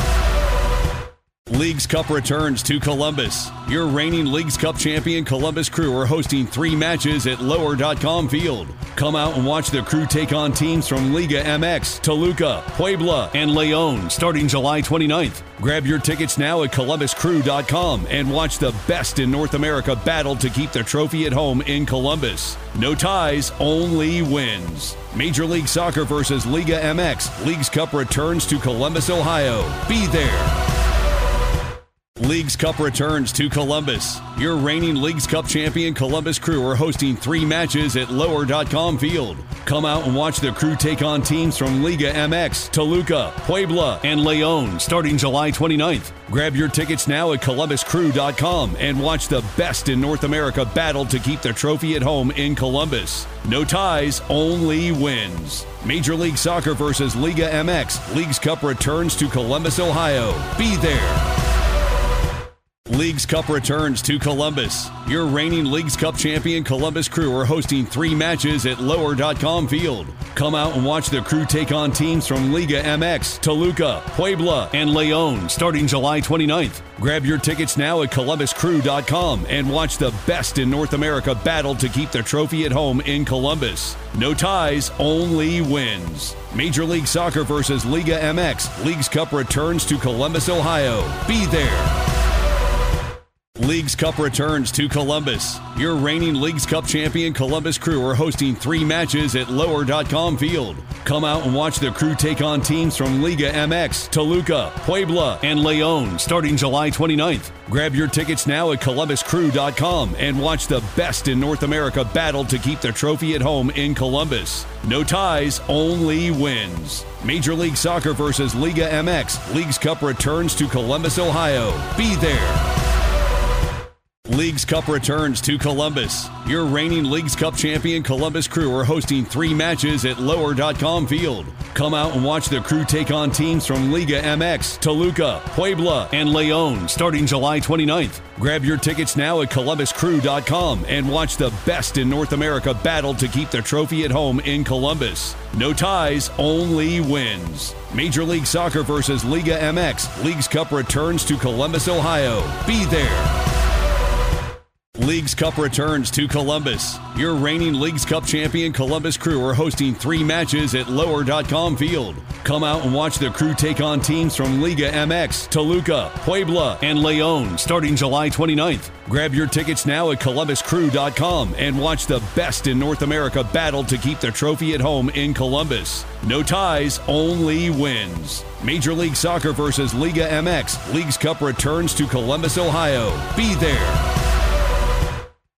Leagues Cup returns to Columbus. Your reigning Leagues Cup champion Columbus Crew are hosting three matches at lower dot com Field. Come out and watch the Crew take on teams from Liga M X, Toluca, Puebla, and León starting July twenty-ninth. Grab your tickets now at columbus crew dot com and watch the best in North America battle to keep the trophy at home in Columbus. No ties, only wins. Major League Soccer versus Liga M X. Leagues Cup returns to Columbus, Ohio. Be there. Leagues Cup returns to Columbus. Your reigning Leagues Cup champion Columbus Crew are hosting three matches at lower dot com Field. Come out and watch the Crew take on teams from Liga M X, Toluca, Puebla, and León starting July twenty-ninth. Grab your tickets now at columbus crew dot com and watch the best in North America battle to keep the trophy at home in Columbus. No ties, only wins. Major League Soccer versus Liga M X. Leagues Cup returns to Columbus, Ohio. Be there. Leagues Cup returns to Columbus. Your reigning Leagues Cup champion Columbus Crew are hosting three matches at lower dot com Field. Come out and watch the Crew take on teams from Liga M X, Toluca, Puebla, and León starting July twenty-ninth. Grab your tickets now at columbus crew dot com and watch the best in North America battle to keep the trophy at home in Columbus. No ties, only wins. Major League Soccer versus Liga M X. Leagues Cup returns to Columbus, Ohio. Be there. Leagues Cup returns to Columbus. Your reigning Leagues Cup champion Columbus Crew are hosting three matches at lower dot com Field. Come out and watch the Crew take on teams from Liga M X, Toluca, Puebla, and León starting July twenty-ninth. Grab your tickets now at columbus crew dot com and watch the best in North America battle to keep the trophy at home in Columbus. No ties, only wins. Major League Soccer versus Liga M X. Leagues Cup returns to Columbus, Ohio. Be there. Leagues Cup returns to Columbus. Your reigning Leagues Cup champion Columbus Crew are hosting three matches at lower dot com Field. Come out and watch the Crew take on teams from Liga M X, Toluca, Puebla, and León starting July twenty-ninth. Grab your tickets now at columbus crew dot com and watch the best in North America battle to keep the trophy at home in Columbus. No ties, only wins. Major League Soccer versus Liga M X. Leagues Cup returns to Columbus, Ohio. Be there. Leagues Cup returns to Columbus. Your reigning Leagues Cup champion Columbus Crew are hosting three matches at lower dot com Field. Come out and watch the Crew take on teams from Liga M X, Toluca, Puebla, and León starting July twenty-ninth. Grab your tickets now at columbus crew dot com and watch the best in North America battle to keep the trophy at home in Columbus. No ties, only wins. Major League Soccer versus Liga M X. Leagues Cup returns to Columbus, Ohio. Be there.